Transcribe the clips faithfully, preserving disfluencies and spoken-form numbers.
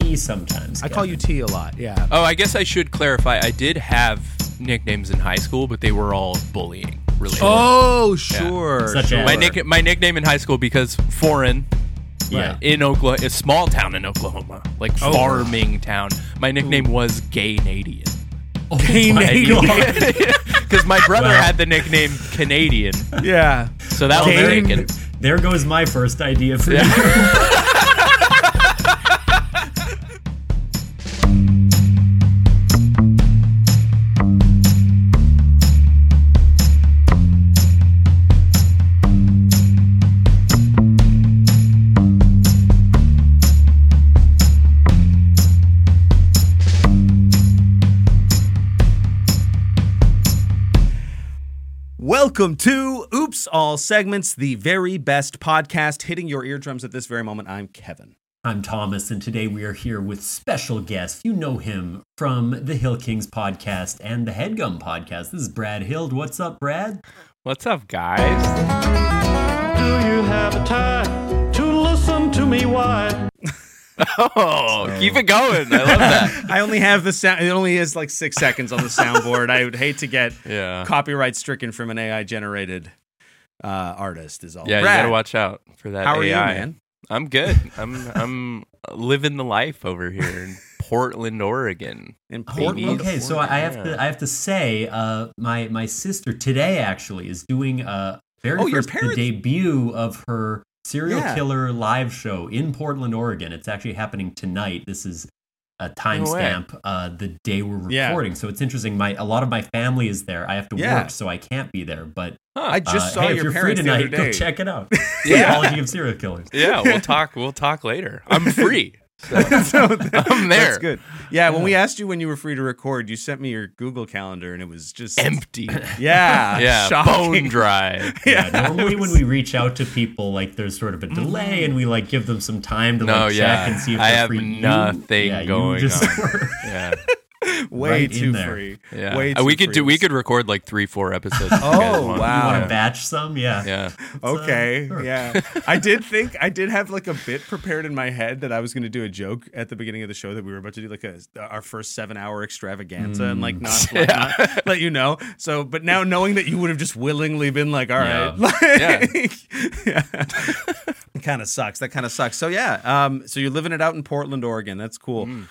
T sometimes. I Kevin. call you T a lot. Yeah. Oh, I guess I should clarify. I did have nicknames in high school, but they were all bullying related. Oh, sure. Such sure. as- My nick my nickname in high school, because foreign, Yeah. in Oklahoma, a small town in Oklahoma, like Oh. farming town. My nickname was Gay-Nadian. Canadian. Because my brother Well. had the nickname Canadian, Yeah. so that was Gay- taken. There goes my first idea for Yeah. you. Welcome to Oops All Segments, the very best podcast hitting your eardrums at this very moment. I'm Kevin. I'm Thomas, and today we are here with special guest. You know him from the Hill Kings podcast and the Headgum podcast. This is Brad Hild. What's up, Brad? What's up, guys? Do you have a time to listen to me whine? Oh, keep it going. I love that. I only have the sound. It only is like six seconds on the soundboard. I would hate to get Yeah. copyright stricken from an A I generated uh, artist. Is all. Yeah, Brad, you gotta watch out for that How are A I. you, man? I'm good. I'm I'm living the life over here in Portland, Oregon. In Oh, Portland. okay, so I I have to I have to say, uh, my my sister today actually is doing uh very Oh, your first the parents- debut of her serial Yeah. killer live show in Portland, Oregon. It's actually happening tonight. This is a timestamp, uh, the day we're Yeah. recording. So it's interesting. My a lot of my family is there. I have to Yeah. work, so I can't be there. But I just uh, saw hey, your if you're free parents the other tonight, day. go check it out. Yeah. Psychology of Serial Killers. Yeah, we'll talk. We'll talk later. I'm free. So that- I'm there. That's good. Yeah, when we asked you when you were free to record, you sent me your Google Calendar, and it was just Empty. Yeah, Yeah, shocking. bone dry. Yeah, Yeah, normally it when was- we reach out to people, like there's sort of a delay, and we like give them some time to No, like check yeah. and see if I they're have free. You- nothing yeah, you going just on. were- Yeah, way right in too there. free. yeah. Way Uh, we too could do. free. We could record like three, four episodes. if you Oh, guys want. wow. You want Yeah. to batch some? Yeah. Yeah. Okay, sure. yeah. I did think I did have like a bit prepared in my head that I was going to do a joke at the beginning of the show that we were about to do like a our first seven hour extravaganza and like not, Yeah. not let you know. So, but now knowing that you would have just willingly been like, all Yeah. right, like, yeah, it kind of sucks. That kind of sucks. So yeah, um, so you're living it out in Portland, Oregon. That's cool. Mm.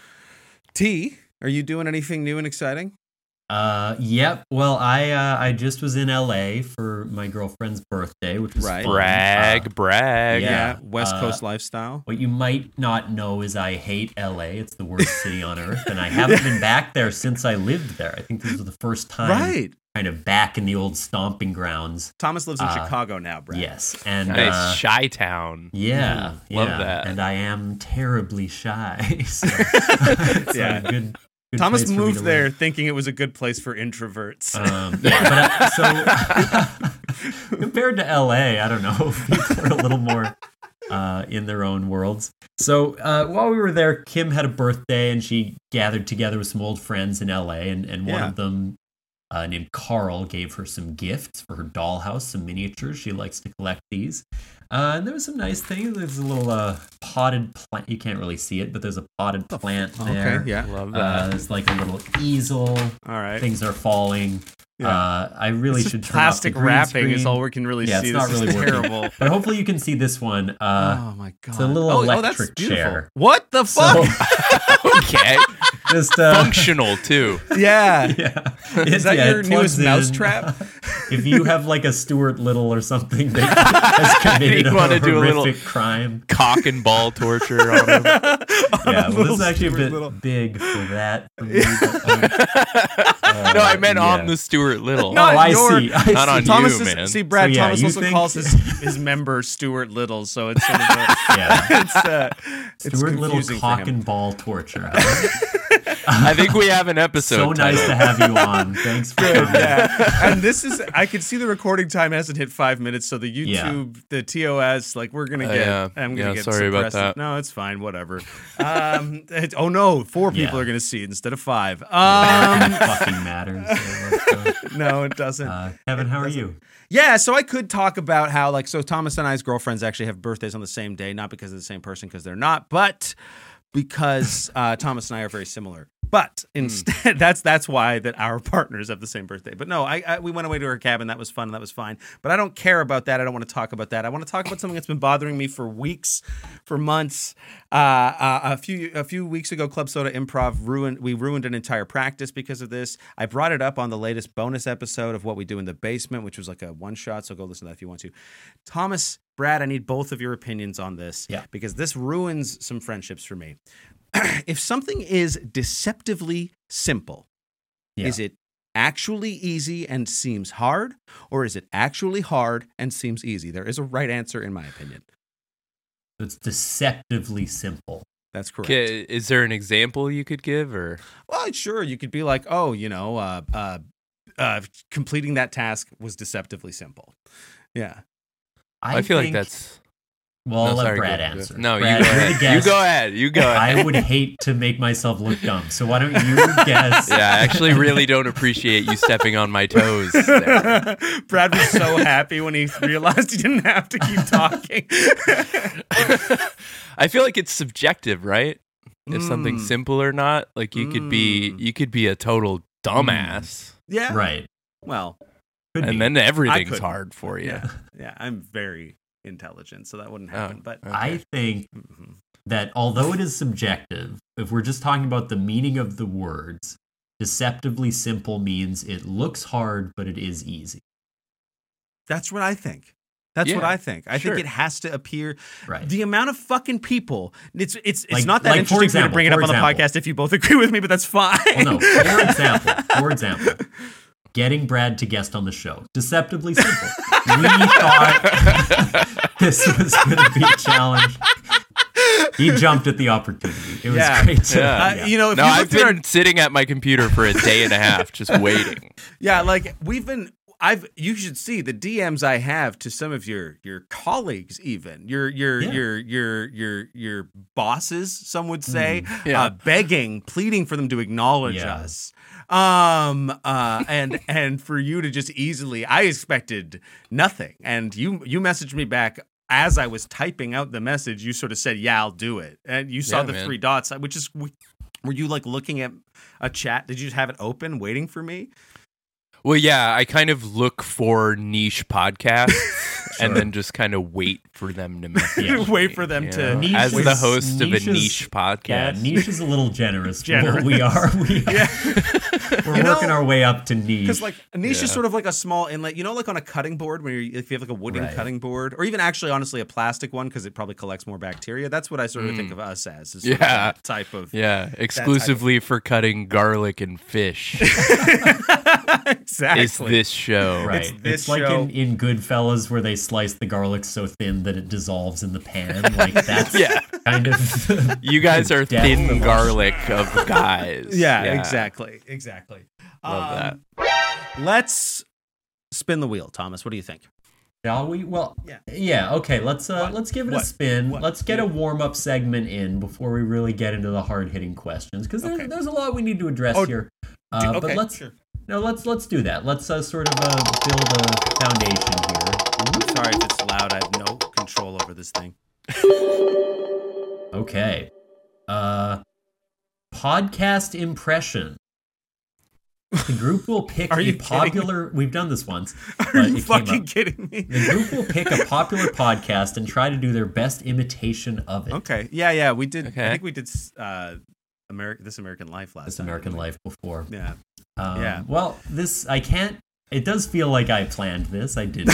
T, are you doing anything new and exciting? Uh, yep. Well, I uh, I just was in L A for my girlfriend's birthday, which was Right. fun. Brag, Uh, brag. Yeah. West uh, Coast lifestyle. what you might not know is I hate L A. It's the worst city on earth, and I haven't been back there since I lived there. I think this was the first time, Right. kind of back in the old stomping grounds. Thomas lives in uh, Chicago now, Brad. Yes, and Nice. uh, Chi-town. Yeah, Ooh, love yeah. that. And I am terribly shy. So it's Yeah. a good, good Thomas place for me moved to there live. thinking it was a good place for introverts. Um, yeah, but I, so compared to L A, I don't know. People are a little more uh, in their own worlds. So uh, while we were there, Kim had a birthday, and she gathered together with some old friends in L A, and, and one Yeah. of them, uh, named Carl, gave her some gifts for her dollhouse, some miniatures. She likes to collect these. Uh, and there was some nice things. There's a little uh, potted plant. You can't really see it, but there's a potted plant there. Okay, yeah. Love that. Uh, there's like a little easel. All right. Things are falling. Yeah. Uh, I really It's should just turn off plastic the green wrapping is screen. all we can really Yeah, see. it's not This really is working. terrible. But hopefully you can see this one. Uh, oh my god! it's a little oh, oh, that's electric beautiful. chair. What the so fuck? Okay. just uh, Functional too. yeah. yeah. Is that yeah, your it plugs newest in. mousetrap? If you have like a Stuart Little or something that has committed You a wanna do a horrific little- crime. Cock and ball torture on him. Yeah, well, this little is actually a Stuart bit Little. big for that. For me, but, um, No, I meant yeah. on the Stuart Little. Not oh, I your- see. I Not see. on Thomas you, is, man. see, Brad. So, yeah, Thomas you also think- calls his his member Stuart Little, so it's sort of a, Yeah. it's uh, it's Stuart Little confusing for cock him. and ball torture. Huh? I think we have an episode So nice title. to have you on. Thanks for coming. Yeah, and this is I can see the recording time hasn't hit five minutes, so the YouTube, the T O S, like we're gonna Uh, get. yeah. I'm gonna Yeah, get sorry about suppressed. that. No, it's fine. Whatever. Um, it- oh no, four people Yeah. are gonna see it instead of five. Um, fucking matters. So let's go. no, it doesn't. Uh, Kevin, how are you? Yeah, so I could talk about how, like, so Thomas and I's girlfriends actually have birthdays on the same day, not because of the same person, because they're not, but because uh, Thomas and I are very similar. But instead, mm. that's that's why that our partners have the same birthday. But no, I, I we went away to her cabin. That was fun. And that was fine. But I don't care about that. I don't want to talk about that. I want to talk about something that's been bothering me for weeks, for months. Uh, uh, a few a few weeks ago, Club Soda Improv ruined. We ruined an entire practice because of this. I brought it up on the latest bonus episode of What We Do in the Basement, which was like a one shot. So go listen to that if you want to. Thomas, Brad, I need both of your opinions on this. Yeah. Because this ruins some friendships for me. If something is deceptively simple, yeah. is it actually easy and seems hard, or is it actually hard and seems easy? There is a right answer, in my opinion. It's deceptively simple. That's correct. Okay, is there an example you could give, or? Well, sure. You could be like, oh, you know, uh, uh, uh, completing that task was deceptively simple. Yeah. I, I feel think... like that's... Well, I'll no, let sorry, Brad go, answer. Go. No, Brad, you go ahead. You go ahead. You go ahead. I would hate to make myself look dumb, so why don't you guess? Yeah, I actually really don't appreciate you stepping on my toes there. Brad was so happy when he realized he didn't have to keep talking. I feel like it's subjective, right? If Mm. something's simple or not, like you could be, Mm. you could be a total dumbass, Yeah. Right. Well, Could and be. then everything's couldn't. hard for you. yeah, yeah. I'm very intelligent, so that wouldn't happen. Oh, but okay. I think Mhm. that although it is subjective, if we're just talking about the meaning of the words, deceptively simple means it looks hard, but it is easy. That's what I think. That's Yeah, what I think. I sure. think it has to appear. Right. The amount of fucking people. It's it's it's Like- not that like, for interesting for me example, to bring it for up on the example. podcast if you both agree with me, but that's fine. Well, no. For example, for example, getting Brad to guest on the show, deceptively simple. We thought this was going to be a challenge. He jumped at the opportunity. It was Yeah. great. To, Yeah. Uh, you know, if No, you I've looked at our been sitting at my computer for a day and a half, just waiting. Yeah, like we've been I've you should see the D Ms I have to some of your your colleagues, even your your Yeah. your your your your bosses, some would say, Yeah. uh, begging, pleading for them to acknowledge Yeah. us. Um uh and and for you to just easily, I expected nothing. And you you messaged me back as I was typing out the message. You sort of said, "Yeah, I'll do it." And you saw Yeah, the man. three dots, which is were you like looking at a chat? Did you just have it open waiting for me? Well, yeah, I kind of look for niche podcasts and then just kind of wait for them to message Yeah. me, Wait for them you to- know? Niche As is- the host of a niche is- niche Yeah, podcast. niche is a little generous. For Generous. what we are. We are. Yeah. We're You know- working our way up to niche. Because like a niche is Yeah. sort of like a small inlet, you know, like on a cutting board where you, if you have like a wooden Right. cutting board, or even actually, honestly, a plastic one because it probably collects more bacteria. That's what I sort of think of us as. Is sort of Yeah. that type of Yeah, exclusively for cutting garlic and fish exactly. is this show. Right. It's It's, this like show- in, in Goodfellas where they slice the garlic so thin that it dissolves in the pan. Like that's Yeah. kind of You guys are Depth thin of- garlic of guys. Yeah, exactly, exactly. Love that. Let's spin the wheel, Thomas. What do you think? Shall we? Well, Yeah. yeah. Okay, let's uh, What? let's give it What? a spin. What? Let's get a Yeah. warm up segment in before we really get into the hard hitting questions because there's, Okay. there's a lot we need to address Oh, here. Uh, okay, but let's sure. no, let's let's do that. Let's uh, sort of uh, build a foundation here. Sorry if it's loud. I have no control over this thing. Okay. Uh, podcast impression. The group will pick Are a you kidding popular. We've done this once. Are but you it came fucking up. kidding me? The group will pick a popular podcast and try to do their best imitation of it. Okay. Yeah, yeah. We did. I Okay. think we did. Uh, American. This American Life last This time. American didn't we? Life before. Yeah. Um, Yeah. Well, this I can't. It does feel like I planned this. I didn't.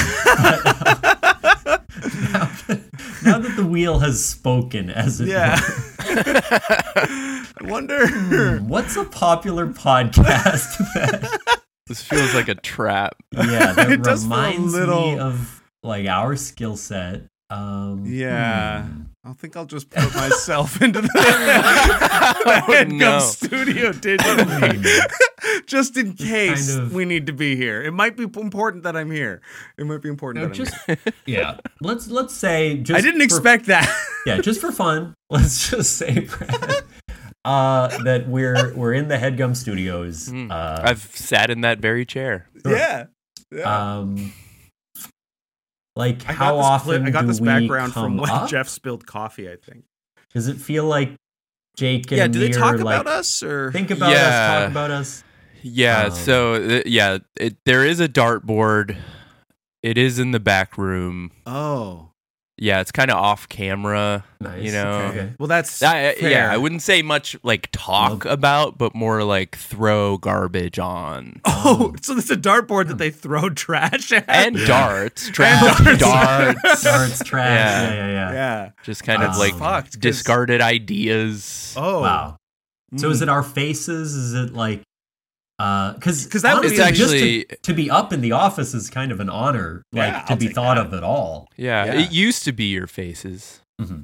now, that, now that the wheel has spoken, as it Yeah. were, I wonder. hmm, what's a popular podcast that? This feels like a trap. Yeah, that It does feel a reminds me little- of like our skill set. Um, Yeah. hmm. I think I'll just put myself into the, the Headgum no. studio digitally, just in case kind of- we need to be here. It might be important that I'm here. It might be important No, that I'm just here. yeah. Let's let's say just I didn't for- expect that. yeah, just for fun. Let's just say, Brad, uh, that we're we're in the Headgum Studios. Mm. Uh, I've sat in that very chair. yeah. Yeah. um, like I how got this often clip- I got do this we background from come when up? Jeff spilled coffee, I think. Does it feel like Jake and Yeah, do they Amir, talk like, about us or think about Yeah. us, talk about us. Yeah, Um, so uh, yeah, it, there is a dartboard. It is in the back room. Oh. Yeah, it's kind of off camera. Nice. You know. Okay. Well, that's I- fair. yeah, I wouldn't say much like talk about, but more like throw garbage on Oh, so there's a dartboard that they throw trash at. and Yeah. darts, trash darts. darts, Darts, trash. Yeah. Yeah, yeah, yeah. yeah. just kind That's of like fucked, 'cause- discarded ideas. Oh. Wow. So Mm. is it our faces? Is it like, uh, because 'Cause that would It's be- actually to, to be up in the office is kind of an honor, like Yeah, to I'll be take thought that. of at all. yeah, Yeah. it used to be your faces.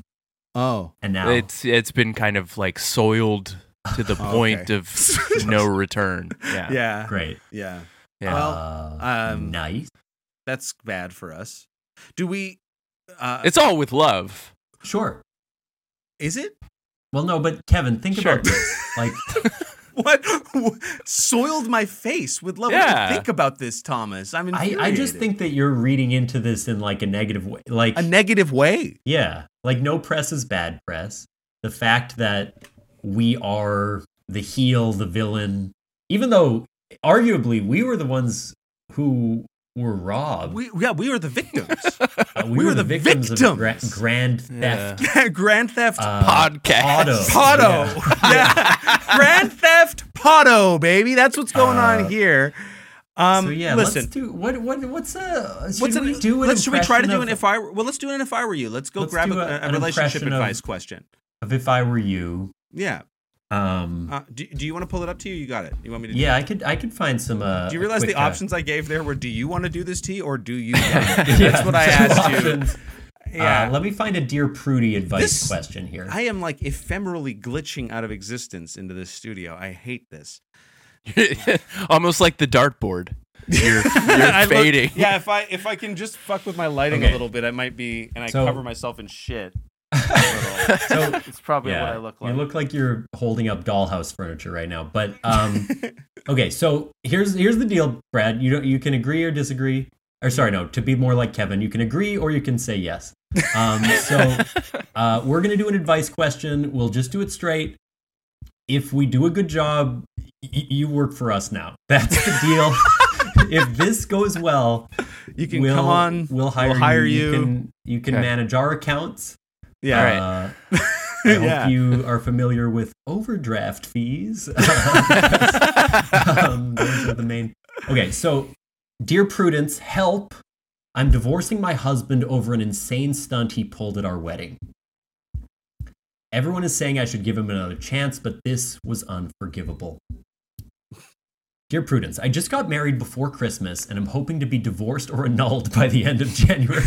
Oh. And now It's it's been kind of like soiled to the Oh, point okay. of no return. Yeah, Yeah. great. Yeah. yeah. Well, uh, um, nice. That's bad for us. Do we uh It's all with love. Sure. is it? Well, no, but Kevin, think Sure. about this. Like, What soiled my face with love? What do Yeah. you think about this, Thomas? I'm I, infuriated. I just think that you're reading into this in like a negative way. Like, a negative way. yeah, like no press is bad press. The fact that we are the heel, the villain, even though arguably we were the ones who were robbed. We yeah, we were the victims. Uh, we, we were, were the the victims, of gra- victims. grand theft. Yeah. Grand Theft uh, Podcast. auto. Potto. Yeah. Yeah. Grand Theft Potto, baby. That's what's going Uh, on here. Um, So yeah, listen. let's do what? What? What's a? Should What's we an, do an let's, should we try to impression do an of- if I were, well let's do an if I were you. Let's go Let's grab do a, a- a an relationship impression of- advice question. of if I were you? Yeah. Um, Uh, do, do you want to pull it up to you? You got it. You want me to? yeah, I could. I could find some. Uh, Do you realize quick, the uh, options I gave there were do you want to do this tea or do you? Want yeah, That's what I two asked you. options. Yeah. Uh, let me find a Dear Prudie advice This- question here. I am like ephemerally glitching out of existence into this studio. I hate this. Almost like the dartboard. You're, I you're look- fading. yeah, if I if I can just fuck with my lighting Okay. a little bit, I might be, and I So- cover myself in shit. a little. so It's probably yeah, what I look like. you look like you're holding up dollhouse furniture right now. But um, okay, so here's here's the deal, Brad. You don't you can agree or disagree. Or sorry, no. To be more like Kevin, you can agree or you can say yes. Um, so uh, we're gonna do an advice question. We'll just do it straight. If we do a good job, y- you work for us now. That's the deal. If this goes well, you can we'll, come on. We'll hire, we'll hire you. you. You can, you can Okay. manage our accounts. Yeah. All right. Uh, I hope Yeah. you are familiar with overdraft fees. um, those are the main. Okay, so dear Prudence, help! I'm divorcing my husband over an insane stunt he pulled at our wedding. Everyone is saying I should give him another chance, but this was unforgivable. Dear Prudence, I just got married before Christmas and I'm hoping to be divorced or annulled by the end of January.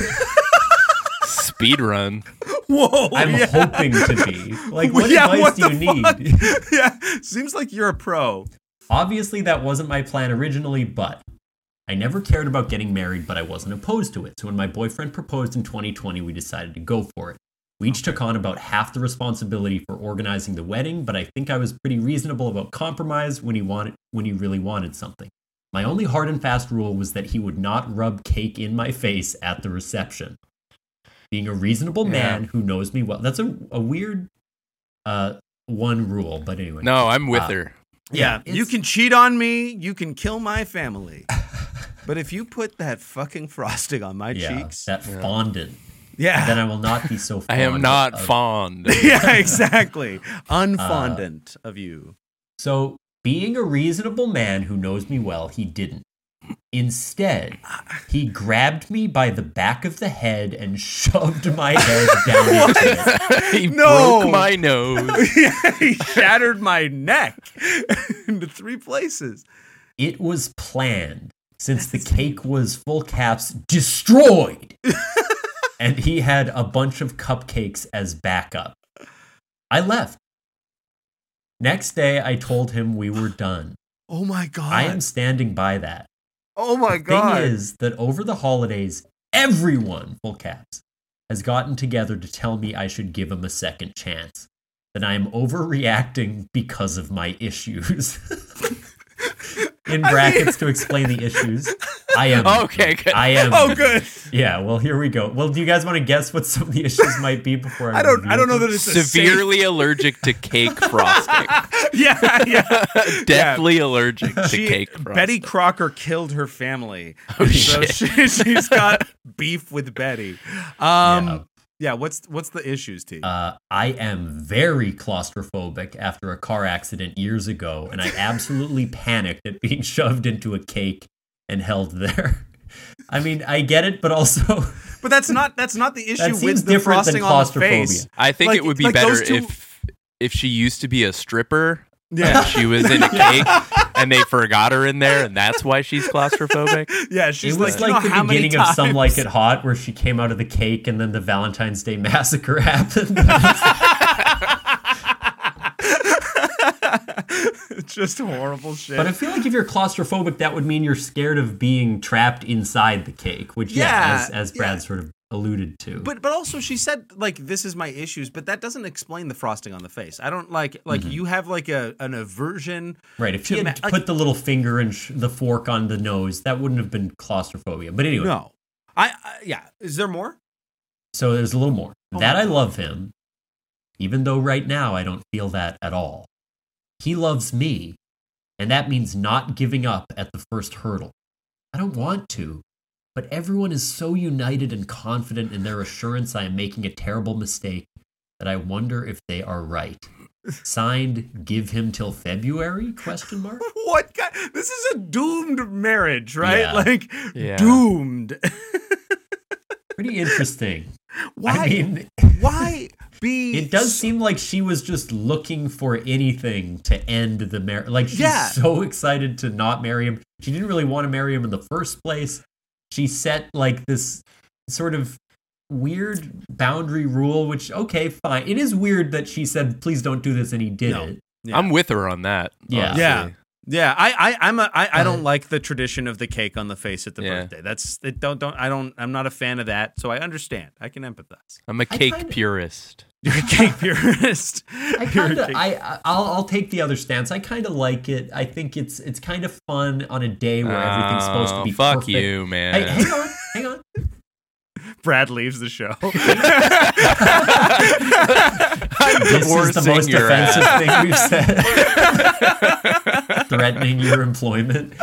Speed run. Whoa. I'm yeah. hoping to be. Like, what Yeah, advice what do you the need? fuck? Yeah. Seems like you're a pro. Obviously, that wasn't my plan originally, but I never cared about getting married, but I wasn't opposed to it. So when my boyfriend proposed in twenty twenty, we decided to go for it. We each took on about half the responsibility for organizing the wedding, but I think I was pretty reasonable about compromise when he wanted when he really wanted something. My only hard and fast rule was that he would not rub cake in my face at the reception. Being a reasonable man Yeah. who knows me well. That's a, a weird uh, one rule, but anyway. No, I'm with Uh, her. Yeah. it's- You can cheat on me. You can kill my family. But if you put that fucking frosting on my yeah, cheeks, that fondant. yeah. Then I will not be so fond I am not of- fond. yeah, exactly. Unfondant of you. So, being a reasonable man who knows me well, he didn't. Instead, he grabbed me by the back of the head and shoved my head down into it. he No. broke my nose. Yeah, he shattered my neck into three places. It was planned, since the cake was full caps destroyed. And he had a bunch of cupcakes as backup. I left. Next day, I told him we were done. Oh my god. I am standing by that. oh my The god. thing is that over the holidays, everyone, full caps, has gotten together to tell me I should give him a second chance. That I am overreacting because of my issues. in brackets to explain the issues. I am. Okay, good. I am. Oh, good. Yeah. Well, here we go. Well, do you guys want to guess what some of the issues might be before I? I don't. reveal I don't know them? that it's a Severely allergic to cake frosting. safe- Yeah, yeah. Deathly allergic to She- cake frosting. Betty Crocker killed her family, Oh, so shit. she, she's got beef with Betty. Um, Yeah. yeah. What's what's the issues, T? Uh, I am very claustrophobic after a car accident years ago, and I absolutely panicked at being shoved into a cake and held there. I mean, I get it, but also but that's not that's not the issue that seems with the different than frosting on the claustrophobia. face. I think Like- it would be like better those two- if if she used to be a stripper. Yeah. And she was in a cake and they forgot her in there, and that's why she's claustrophobic. Yeah, she's It was like, like, you know the how many beginning of Some times- Like It Hot, where she came out of the cake and then the Valentine's Day massacre happened. It's just horrible shit. But I feel like if you're claustrophobic, that would mean you're scared of being trapped inside the cake, which, yeah, Yeah, as, as Brad yeah. sort of alluded to. But but also she said like this is my issues, but that doesn't explain the frosting on the face. I don't like like Mm-hmm. you have like a an aversion. right, if she to had ma- like- put the little finger and sh- the fork on the nose, that wouldn't have been claustrophobia. But anyway, No, I, I yeah. Is there more? so there's a little more. Oh that my I God. love him, even though right now I don't feel that at all. He loves me, and that means not giving up at the first hurdle. I don't want to, but everyone is so united and confident in their assurance I am making a terrible mistake that I wonder if they are right. Signed, give him till February? Question mark. What guy? This is a doomed marriage, right? Yeah. Like Yeah. doomed. Pretty interesting. Why? I mean, why be? it does seem like she was just looking for anything to end the marriage. Like, she's Yeah. so excited to not marry him. She didn't really want to marry him in the first place. She set like this sort of weird boundary rule, which, okay, fine. It is weird that she said, please don't do this, and he did No. it. Yeah. I'm with her on that. Yeah. honestly. Yeah. Yeah, I, I, I'm a, I, I Uh, don't like the tradition of the cake on the face at the Yeah. birthday. That's it. Don't, don't, I don't, I'm not a fan of that. So I understand. I can empathize. I'm a I cake kinda- purist. You're a cake purist. I You're a kind of, cake- I, I'll, I'll take the other stance. I kind of like it. I think it's, it's kind of fun on a day where everything's supposed to Oh, be fuck perfect. you, man. Hey, hang on, hang on. Brad leaves the show. I'm This is the divorcing most your offensive ass. thing we've said. Threatening your employment.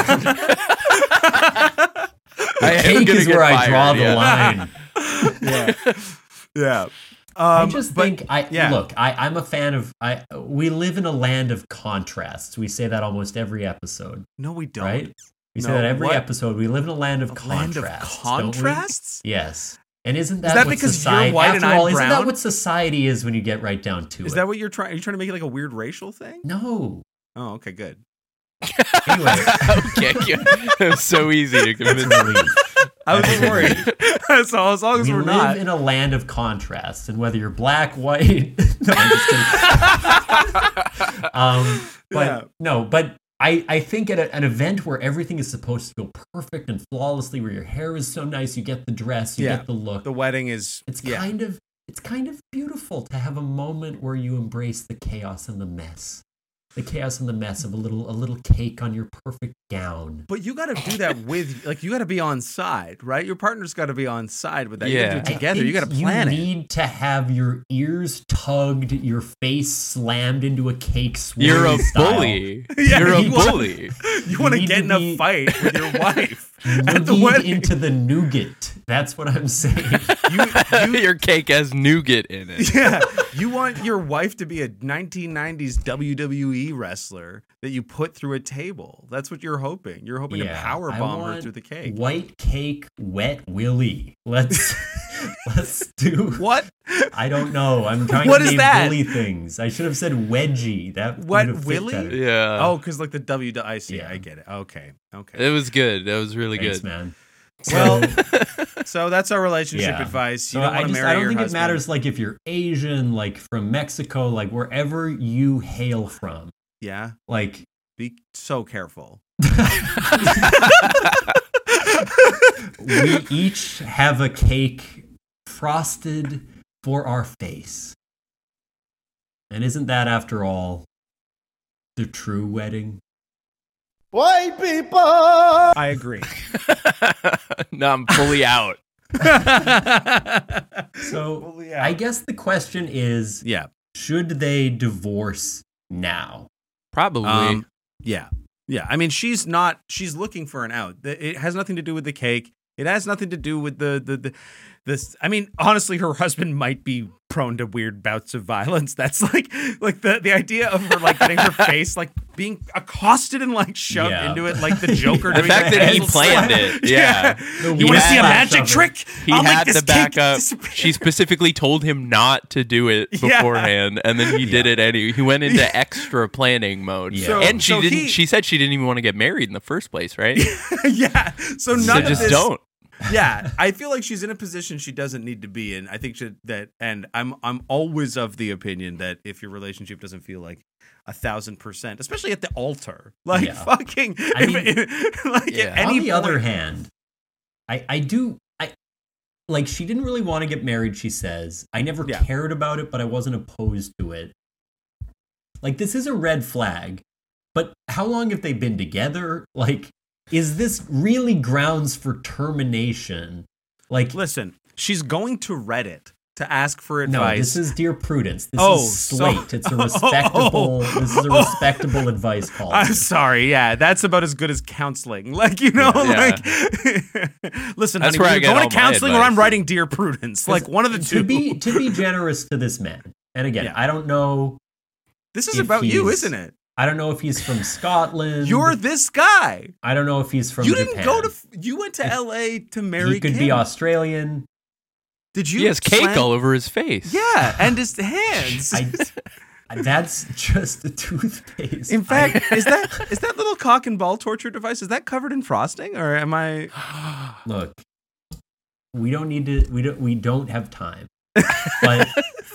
I am Cake gonna is get where I fired, draw the yeah. line. yeah, yeah. I Um, just but- think I yeah. look. I, I'm a fan of. I we live in a land of contrasts. We say that almost every episode, no, we don't. right? We say No, that every what? episode. We live in a land of A land of contrasts. don't we? contrasts? Yes. And isn't that, that what because you're society? white after and I'm all, isn't that brown? what society is when you get right down to Is it? that what you're trying? Are you trying to make it like a weird racial thing? no. Oh, okay, good. Anyway, Okay, good. It was so eeasy to that's convince. a relief. I was That's a worried. relief. So as long as We we're live not, in a land of contrasts, and whether you're black, white, no, I'm just kidding. um, but Yeah. no, but I, I think at a, an event where everything is supposed to go perfect and flawlessly, where your hair is so nice, you get the dress, you Yeah. get the look. the wedding is. it's yeah. kind of it's kind of beautiful to have a moment where you embrace the chaos and the mess. The chaos and the mess of a little a little cake on your perfect gown. But you got to do that with, like, you got to be on side, right? Your partner's got to be on side with that. You Yeah. got to do I it together. You think got to plan You it. need to have your ears tugged, your face slammed into a cake. You're a swirly style. bully. Yeah, You're a you want- bully. You want to need get to in a be- fight with your wife at the Noogied wedding. into the nougat. That's what I'm saying. you, you, Your cake has nougat in it. yeah, you want your wife to be a nineteen nineties W W E wrestler that you put through a table. That's what you're hoping. You're hoping to power I bomb her want through the cake. White cake, wet willy. Let's let's do. What? I don't know. I'm trying What to is name that? Willy things. I should have said wedgie. That would What, have fit Willy? better. Yeah. Oh, because like the W. I see. Yeah. I get it. Okay. Okay. It was good. That was really Thanks, good. man. Well, so that's our relationship Yeah. advice. You So don't I want to just marry I don't your think husband. it matters like if you're Asian, like from Mexico, like wherever you hail from. Yeah. Like Be so careful. we each have a cake frosted for our face. And isn't that, after all, the true wedding? White people. I agree. No, I'm fully out. So I guess the question is, Yeah. should they divorce now? Probably. Um, yeah. Yeah. I mean, she's not, she's looking for an out. The- It has nothing to do with the cake. It has nothing to do with the, the, the, this. I mean, honestly, her husband might be prone to weird bouts of violence. That's like, like the, the idea of her like getting her face, like being accosted and like shoved Yeah. into it, like the Joker. the doing fact the that he handle planned slap. it. Yeah. The You want to weird see a backs magic of it. trick? He I'll make had this the cake backup. disappear. She specifically told him not to do it Yeah. beforehand, and then he did it anyway. He went into extra planning mode. Yeah. So- and she so didn't. he- She said she didn't even want to get married in the first place, right? Yeah. So none so of just this. don't. Yeah, I feel like she's in a position she doesn't need to be in. I think she, that, and I'm I'm always of the opinion that if your relationship doesn't feel like a thousand percent, especially at the altar, like Yeah. fucking, I if- mean, if- like yeah. at any On the other point- hand, I I do I like she didn't really want to get married, she says. I never Yeah. cared about it, but I wasn't opposed to it. Like this is a red flag, but how long have they been together? Like is this really grounds for termination? Like listen, she's going to Reddit to ask for no, advice. this is Dear Prudence. This Oh, is so- Slate. It's a respectable. This is a respectable advice column. I'm sorry, yeah, that's about as good as counseling. Like, you know, Yeah. like, listen, That's honey, where I you're get going all to my counseling or advice. I'm writing Dear Prudence. Like, one of the two. to be to be generous to this man. And again, Yeah. I don't know. This is if about you, he's- isn't it? I don't know if he's from Scotland. You're this guy. I don't know if he's from you Japan. didn't go to. You went to L A to marry. He could Kim. be Australian. Did you? He has cake slam- all over his face. Yeah, and his hands. I, that's just a toothpaste. in fact, is that is that little cock and ball torture device? Is that covered in frosting, or am I? I, look, we don't need to. We don't. We don't have time. But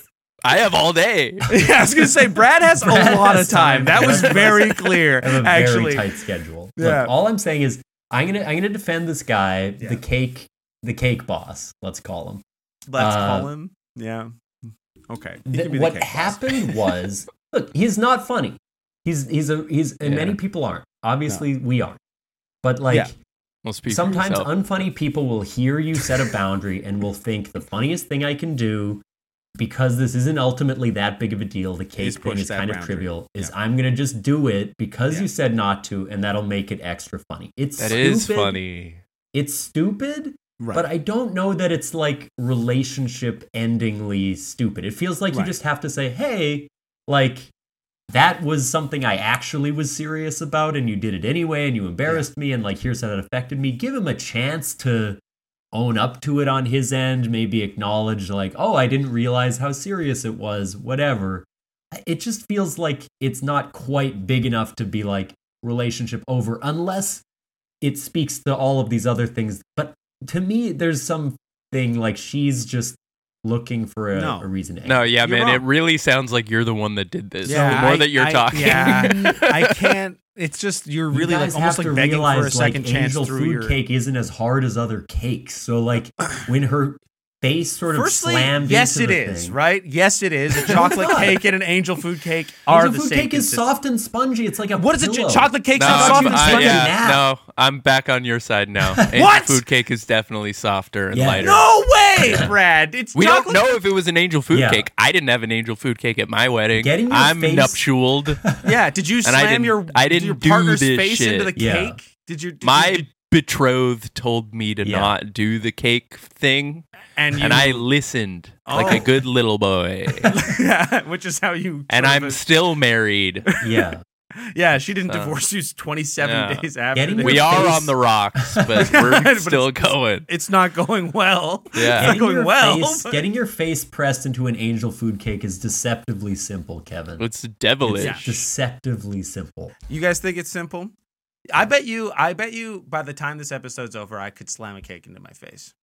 I have all day. Yeah, I was gonna say Brad has Brad a lot has of time. time. That was very clear. I have a Actually, very tight schedule. Yeah. Look, all I'm saying is I'm gonna I'm gonna defend this guy, Yeah. the cake, the cake boss. Let's call him. let's uh, call him. Yeah. Okay. He Th- can be the what cake boss. happened was, look, he's not funny. He's he's a he's and Yeah. many people aren't. Obviously, we aren't. But like Yeah. Well, speak for sometimes yourself. unfunny people will hear you set a boundary and will think the funniest thing I can do, because this isn't ultimately that big of a deal. The cake Is thing push is that kind of boundary. trivial. Is Yeah. I'm gonna just do it because Yeah. you said not to, and that'll make it extra funny. It's That stupid. is funny. It's stupid. Right. But I don't know that it's like relationship endingly stupid. It feels like Right. you just have to say, hey, like that was something I actually was serious about and you did it anyway and you embarrassed me and like here's how that affected me. Give him a chance to own up to it on his end, maybe acknowledge like, oh, I didn't realize how serious it was, whatever. It just feels like it's not quite big enough to be like relationship over unless it speaks to all of these other things. But to me, there's something like she's just looking for a, No. a reason to No, end. yeah, You're man. It wrong. really sounds like you're the one that did this. Yeah, the more I- that you're I- talking. Yeah, I can't. It's just you're You really guys like almost have like to begging realize, for a second like, chance angel through food your. cake isn't as hard as other cakes. So like when her face sort of Firstly, slammed yes, it into is the thing, right. Yes, it is. A chocolate not. cake and an angel food cake are Angel the food same. cake is consist- soft and spongy. It's like a What is it? pillow. Chocolate cake's No, not I soft thought and you I- spongy. spongy. yeah, nap. no, I'm back on your side now. Angel What? food cake is definitely softer and Yeah. lighter. No way, Brad. It's We chocolate. don't know if it was an angel food Yeah. cake. I didn't have an angel food cake at my wedding. Getting your I'm face- nuptialed. Yeah. Did you I slam didn't- your I didn't your do partner's this face shit. into the Yeah. cake? Did you? Did My you, did- betrothed told me to Yeah. not do the cake thing, and you, and I listened like a Oh. good little boy. yeah, which is how you. And sort I'm of- still married. Yeah. yeah, she didn't So- divorce you twenty-seven Yeah. days after. Getting this. We Your are face- on the rocks, but we're But still it's- going. It's not going well. Yeah. It's not Getting going your, well. face, but- getting your face pressed into an angel food cake is deceptively simple, Kevin. It's devilish. It's deceptively simple. You guys think it's simple? I bet you. I bet you. By the time this episode's over, I could slam a cake into my face.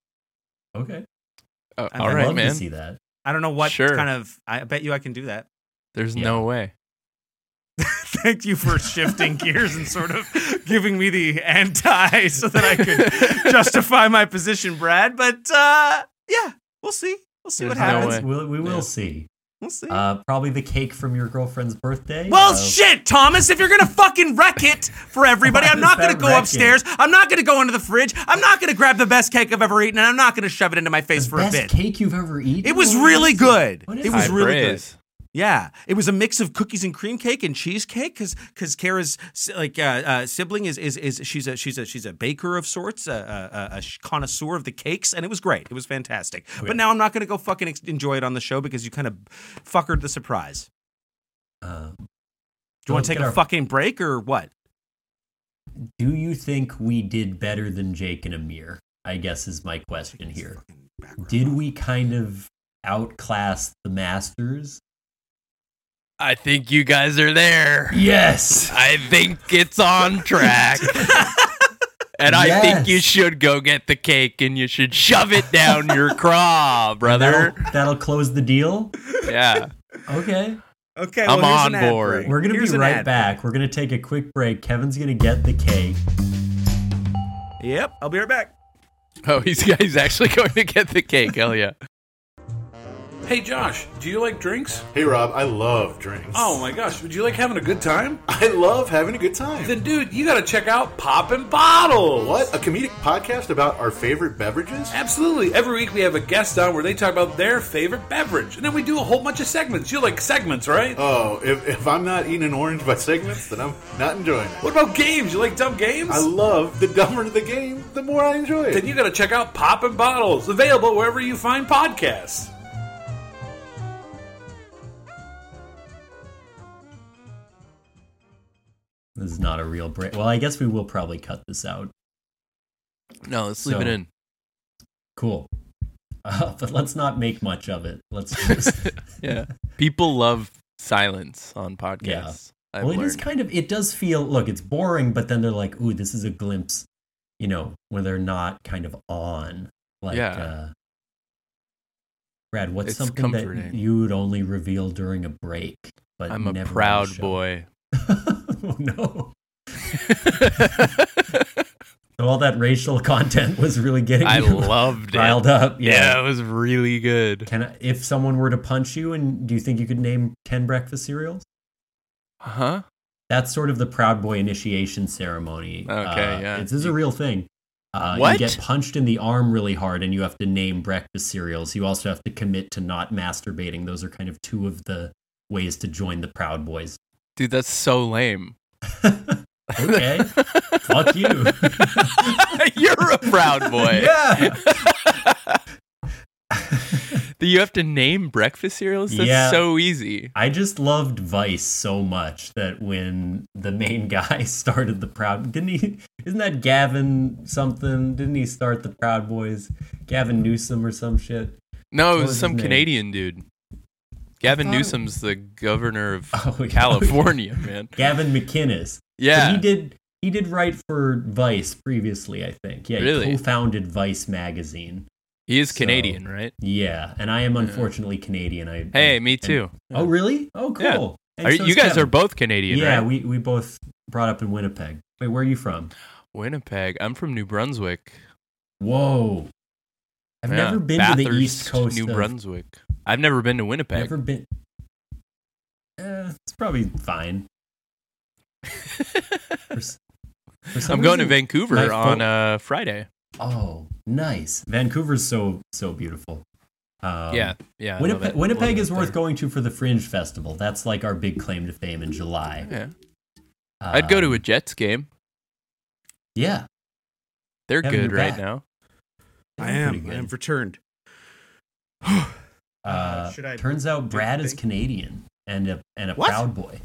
Okay. Uh, I'd all I'd right, love man. to see that. I don't know what Sure. kind of. I bet you I can do that. There's Yeah. no way. Thank you for shifting gears and sort of giving me the anti so that I could justify my position, Brad. But uh, yeah, we'll see. We'll see There's what no happens. way. We'll, we will Yeah. see. We'll see. Uh, probably the cake from your girlfriend's birthday. Well, Uh, shit, Thomas, if you're going to fucking wreck it for everybody, Why I'm not does going to that go wreck upstairs. I'm not going to go into the fridge. I'm not going to grab the best cake I've ever eaten, and I'm not going to shove it into my face the for best a bit. cake you've ever eaten. It was What really is good. What is It was High really praise. good. Yeah, it was a mix of cookies and cream cake and cheesecake because because Kara's like uh, uh, sibling is is is she's a she's a she's a baker of sorts, a, a, a connoisseur of the cakes, and it was great. It was fantastic. Okay. But now I'm not going to go fucking ex- enjoy it on the show because you kind of fuckered the surprise. Um, Do you want let's to take get a our- fucking break or what? Do you think we did better than Jake and Amir? I guess is my question here. Fucking background. Did we kind of outclass the Masters? I think you guys are there. Yes. I think it's on track. And I Yes. think you should go get the cake and you should shove it down your craw, brother. That'll, that'll close the deal. Yeah. Okay. Okay, I'm well, here's on an ad board. break. We're going to Here's be an right ad back. We're going to take a quick break. Kevin's going to get the cake. break. Yep, I'll be right back. Oh, he's, he's actually going to get the cake. Hell yeah. Hey Josh, do you like drinks? Hey Rob, I love drinks. Oh my gosh, would you like having a good time? I love having a good time. Then dude, you gotta check out Poppin' Bottles! What? A comedic podcast about our favorite beverages? Absolutely. Every week we have a guest on where they talk about their favorite beverage. And then we do a whole bunch of segments. You like segments, right? Oh, if, if I'm not eating an orange by segments, then I'm not enjoying it. What about games? You like dumb games? I love the dumber the game, the more I enjoy it. Then you gotta check out Poppin' Bottles, available wherever you find podcasts. This is not a real break. Well, I guess we will probably cut this out. No, let's leave So- it in. Cool. Uh, but let's not make much of it. Let's just. Yeah. People love silence on podcasts. I've well, it is learned. kind of. It does feel. Look, it's boring, but then they're like, "Ooh, this is a glimpse," you know, when they're not kind of on. Like, Yeah. uh, Brad, what's It's something that comforting. you would only reveal during a break? But I'm a never on the proud show? boy. Oh no! So all that racial content was really getting I you loved it. riled up. Yeah, Yeah. it was really good. Can I, if someone were to punch you, and do you think you could name ten breakfast cereals? Huh? That's sort of the Proud Boy initiation ceremony. Okay, Uh, yeah. This is a real thing. Uh, What? You get punched in the arm really hard, and you have to name breakfast cereals. You also have to commit to not masturbating. Those are kind of two of the ways to join the Proud Boys. Dude, that's so lame. Okay, fuck you. You're a proud boy. Yeah. Do you have to name breakfast cereals? That's Yeah. so easy. I just loved Vice so much that when the main guy started the Proud, didn't he? Isn't that Gavin something? Didn't he start the Proud Boys? Gavin Newsom or some shit? No, What it was was some his name? Canadian dude. Gavin thought it- Newsom's the governor of Oh, yeah. California, man. Gavin McInnes. Yeah. But he did. He did write for Vice previously, I think. Yeah, Really? he co-founded Vice magazine. He is So- Canadian, right? Yeah, and I am unfortunately Canadian. I Hey, me and- too. oh, really? Oh, cool. Yeah. And Are, so you is guys Kevin. are both Canadian, Yeah, right? we we both brought up in Winnipeg. Wait, where are you from? Winnipeg. I'm from New Brunswick. Whoa, I've Yeah, never been to the Bathurst, East Coast. New of, Brunswick. I've never been to Winnipeg. Never been. Eh, it's probably fine. For s- for some I'm going to reason, Vancouver my on phone- uh, Friday. Oh, nice. Vancouver's so so beautiful. Um, yeah, yeah. I love Winnipeg, it. Winnipeg Love is it worth there. going to for the Fringe Festival. That's like our big claim to fame in July. Yeah. I'd go to Um, a Jets game. Yeah, They're Kevin, good you're right back. now. I they're am. pretty I good. am returned. Uh, should I turns out do Brad the is thing? Canadian and a and a What? proud boy.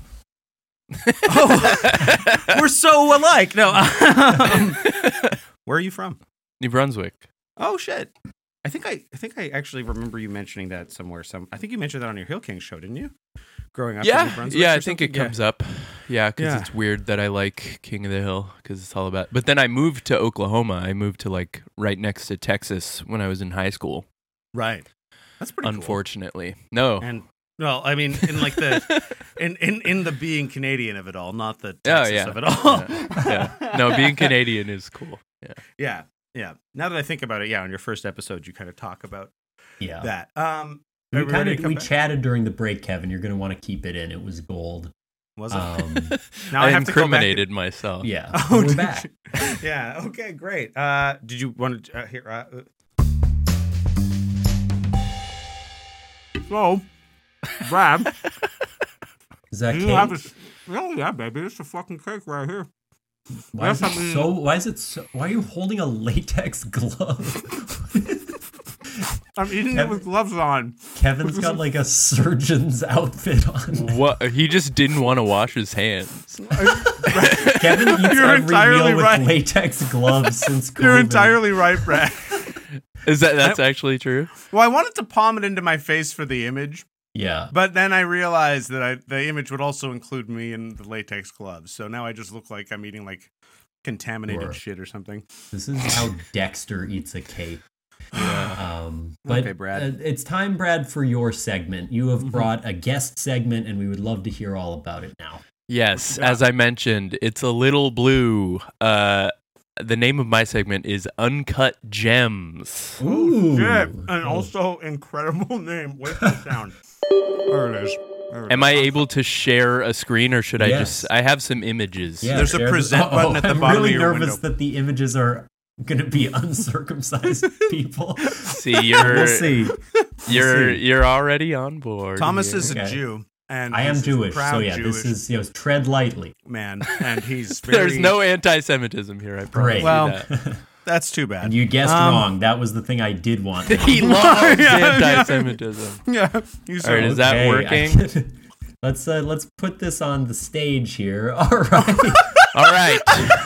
Oh, we're so alike. No. um, where are you from? New Brunswick. Oh shit. I think I, I think I actually remember you mentioning that somewhere. Some I think you mentioned that on your Hill King show, didn't you? Growing up in New Yeah, Brunswick. yeah. or I think it something? comes up. Yeah, because Yeah. it's weird that I like King of the Hill because it's all about. But then I moved to Oklahoma. I moved to like right next to Texas when I was in high school. Right. That's pretty cool. Unfortunately, no. And well, I mean, in like the in, in in the being Canadian of it all, not the Oh, Texas yeah. of it all. Yeah. No, being Canadian is cool. Yeah. Yeah, yeah. Now that I think about it, yeah, on your first episode, you kind of talk about Yeah, that. Um, We Everybody kind of come we back? chatted during the break, Kevin. You're going to want to keep it in. It was gold. Was it? Um, now I, I have to go back. incriminated myself. yeah, Oh, we're did back. you? Yeah. Okay. Great. Uh, did you want to uh, hear? Uh, so, Brad, Is that you cake? have a. Oh yeah, baby, it's a fucking cake right here. Why is it Yes, I mean- so? Why is it so? Why are you holding a latex glove? I'm eating it with gloves on. Kevin's got like a surgeon's outfit on. What? He just didn't want to wash his hands. Kevin eats You're every entirely meal with right. latex gloves since COVID. You're entirely right, Brad. Is that that's actually true? Well, I wanted to palm it into my face for the image, Yeah. but then I realized that I, the image would also include me in the latex gloves. So now I just look like I'm eating like contaminated Sure. shit or something. This is how Dexter eats a cake. Um, but Okay, Brad. uh, it's time, Brad, for your segment. You have brought a guest segment, and we would love to hear all about it now. Yes, as I mentioned, it's a little blue. Uh, the name of my segment is Uncut Gems. Ooh. Shit. And also incredible name. Wait for the sound. There it is. There it Am is. I able to share a screen, or should I Yes. just? I have some images. Yeah, There's a share present the- button at the I'm bottom of really your nervous window. that the images are going to be uncircumcised people. See, you're We'll see. you're see. you're already on board. Thomas here. is a Okay. Jew. And I am he's a Jewish, proud so yeah, Jewish this is, you know, tread lightly. man, and he's very, There's no anti-Semitism here. I promise. Great. you Well, that. That's too bad. And you guessed Um, wrong. That was the thing I did want. he loves Yeah, yeah. anti-Semitism. yeah, you All right, is that Okay, working? I- let's uh, let's put this on the stage here. All right. All right.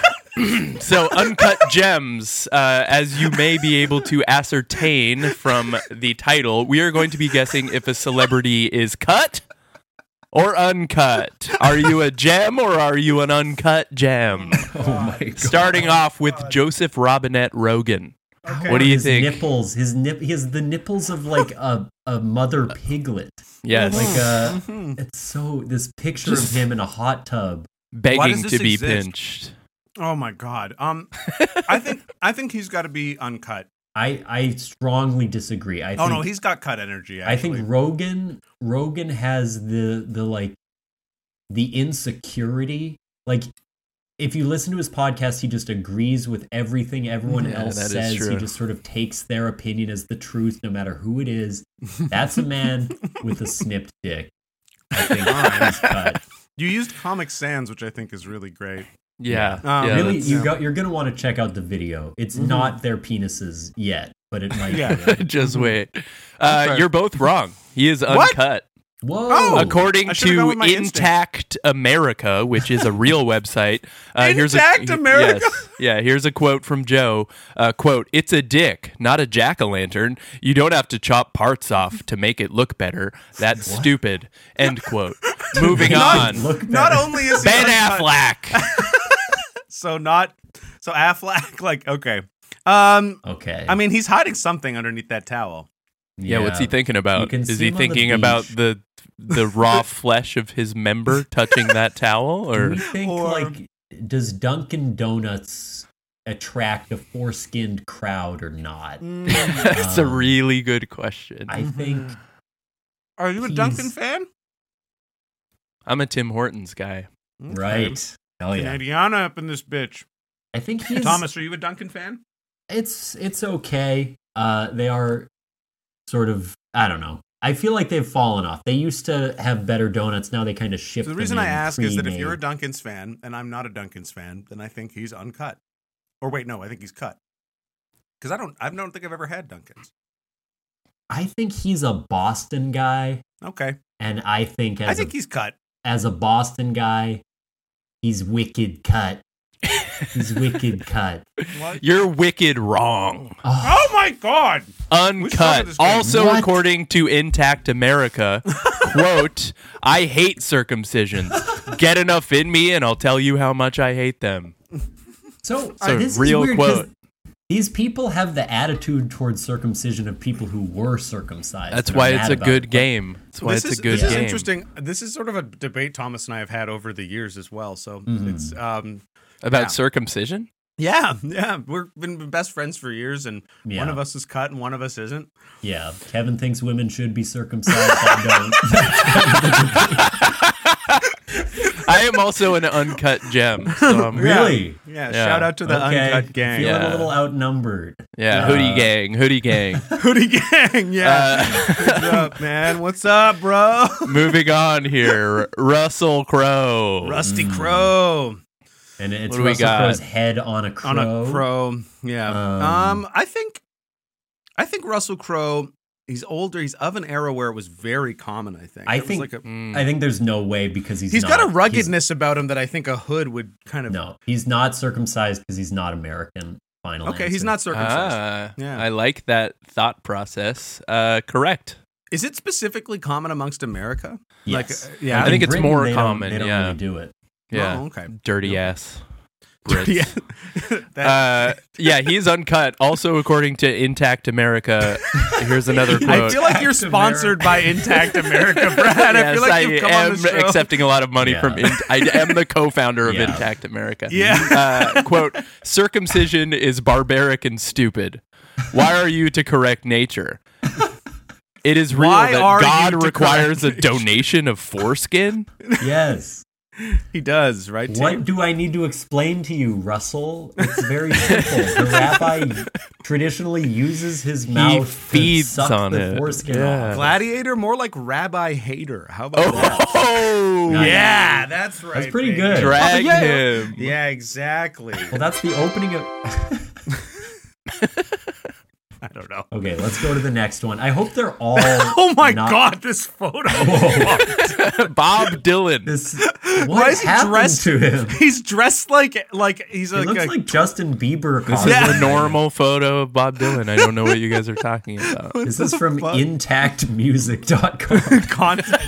So, Uncut Gems, uh, as you may be able to ascertain from the title, we are going to be guessing if a celebrity is cut or uncut. Are you a gem or are you an uncut gem? Oh my god. Starting off with Joseph Robinette Rogan. What do you his think? Nipples. His nip. He has the nipples of like a a mother piglet. Yes. Like uh, Mm-hmm. it's so this picture of him in a hot tub. Why Begging does to this be exist? pinched. Oh my god. Um, I think I think he's got to be uncut. I I strongly disagree. I Oh think, no, he's got cut energy. I Actually. think Rogan Rogan has the the like the insecurity. Like if you listen to his podcast, he just agrees with everything everyone Yeah, else that is says. He true. just sort of takes their opinion as the truth, no matter who it is. That's a man with a snipped dick. I think he's cut. You used Comic Sans, which I think is really great. Yeah. Um, yeah, really, that's- you got, you're going to want to check out the video. It's not their penises yet, but it might Yeah. be. Just wait. Uh, Okay. you're both wrong. He is What? uncut. Whoa. Oh, According I should've gone to with my instinct. Intact America, which is a real website, uh, here's a, Intact America? Yes, yeah. Here's a quote from Joe. Uh, "Quote: It's a dick, not a jack o' lantern. You don't have to chop parts off to make it look better. That's stupid." End quote. Moving on. Look Not better. only is he Ben uncut- Affleck. so not so Affleck. Like okay, um, Okay. I mean he's hiding something underneath that towel. Yeah, what's he thinking about? can Is see he him on the thinking about beach. the the raw flesh of his member touching that towel, Do or we think, Or- like, does Dunkin' Donuts attract a foreskinned crowd or not? that's a Um, really good question. I think Are you a He's- Duncan fan? I'm a Tim Hortons guy. right. Hell yeah. Canadiana up in this bitch. I think he's Thomas, are you a Duncan fan? It's it's okay. Uh, they are sort of I don't know. I feel like they've fallen off. They used to have better donuts. Now they kind of ship. So the them reason I in ask is that if you're a pre-made. Duncan's fan and I'm not a Duncan's fan, then I think he's uncut. Or wait, no, I think he's cut. Because I don't, I don't think I've ever had Duncan's. I think he's a Boston guy, Okay, and I think as I think a, he's cut. as a Boston guy, he's wicked cut. He's wicked cut. What? You're wicked wrong. Oh, Oh my god! Uncut. this game. Also, What? according to Intact America, quote, I hate circumcisions. Get enough in me and I'll tell you how much I hate them. so It's a this real is weird 'cause quote. these people have the attitude towards circumcision of people who were circumcised. That's and are why mad it's a about good it. game. That's why this it's is a good this is game. interesting. This is sort of a debate Thomas and I have had over the years as well. So Mhm. it's um About Yeah. circumcision? Yeah, yeah. We've been best friends for years, and Yeah. one of us is cut and one of us isn't. Yeah, Kevin thinks women should be circumcised. I I am also an uncut gem. So I'm, don't. Really? Yeah, Yeah. shout out to the Okay. Uncut Gang. Feeling Yeah. a little outnumbered. yeah, Uh, hoodie gang, hoodie gang. Hoodie Gang, yeah. What's up, man? What's up, bro? Moving on here, Russell Crowe. Rusty Crow. And it's What do we Russell got? Crowe's head on a crow. On a crow. Yeah. Um, Um, I think I think Russell Crowe, he's older. He's of an era where it was very common, I think. I It was think- like a, Mm. I think there's no way because he's he's not, got a he's- ruggedness about him that I think a hood would kind of No, he's not circumcised because he's not American. Final Okay, he's answer. not circumcised. Ah, Yeah. I like that thought process. Uh, correct. Is it specifically common amongst America? Yes. Like, uh, yeah. Like I think in it's Britain, more they don't- common, They don't yeah. really do it. Yeah. Oh, okay. Dirty Nope. ass. Brits. Yeah. That- Uh, yeah, he's uncut. Also, according to Intact America, here's another quote. I feel like you're Intact sponsored by Intact America, Brad. I Yes, feel like you've come am on the show. accepting a lot of money Yeah. from. In- I am the co-founder of Yeah. Intact America. Yeah. Uh, quote: Circumcision is barbaric and stupid. Why are you to correct nature? It is real Why are that you God to requires a correct nature? donation of foreskin. Yes. He does, right? Tim? What do I need to explain to you, Russell? It's very simple. The rabbi traditionally uses his mouth feeds to suck on the it. foreskin Yeah. off. Gladiator, more like Rabbi Hater. How about that? Oh, Nice. Yeah, that's right. That's pretty baby. good. drag Oh, yeah. him. Yeah, exactly. Well, that's the opening of. I don't know. Okay, let's go to the next one. I hope they're all. Oh my not- God, this photo. Bob Dylan. This. Why What is he happened dressed? to him? He's dressed like like he's He like, looks a, like Justin Bieber. This costume. is a normal photo of Bob Dylan. I don't know what you guys are talking about. This is from fuck? intact music dot com. content.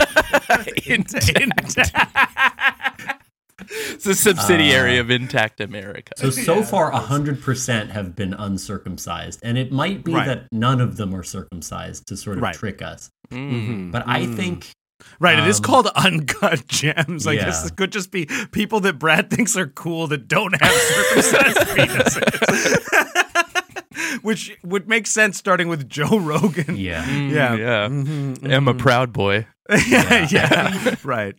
It's a subsidiary of Intact America. So so far, one hundred percent have been uncircumcised, and it might be Right. that none of them are circumcised to sort of Right. trick us. Mm. But I think Right, it is Um, called Uncut Gems. I guess yeah. it could just be people that Brad thinks are cool that don't have circumcised penises. Which would make sense starting with Joe Rogan. yeah, Mm, Yeah. yeah. Mhm, I'm a proud boy. yeah, yeah. Right.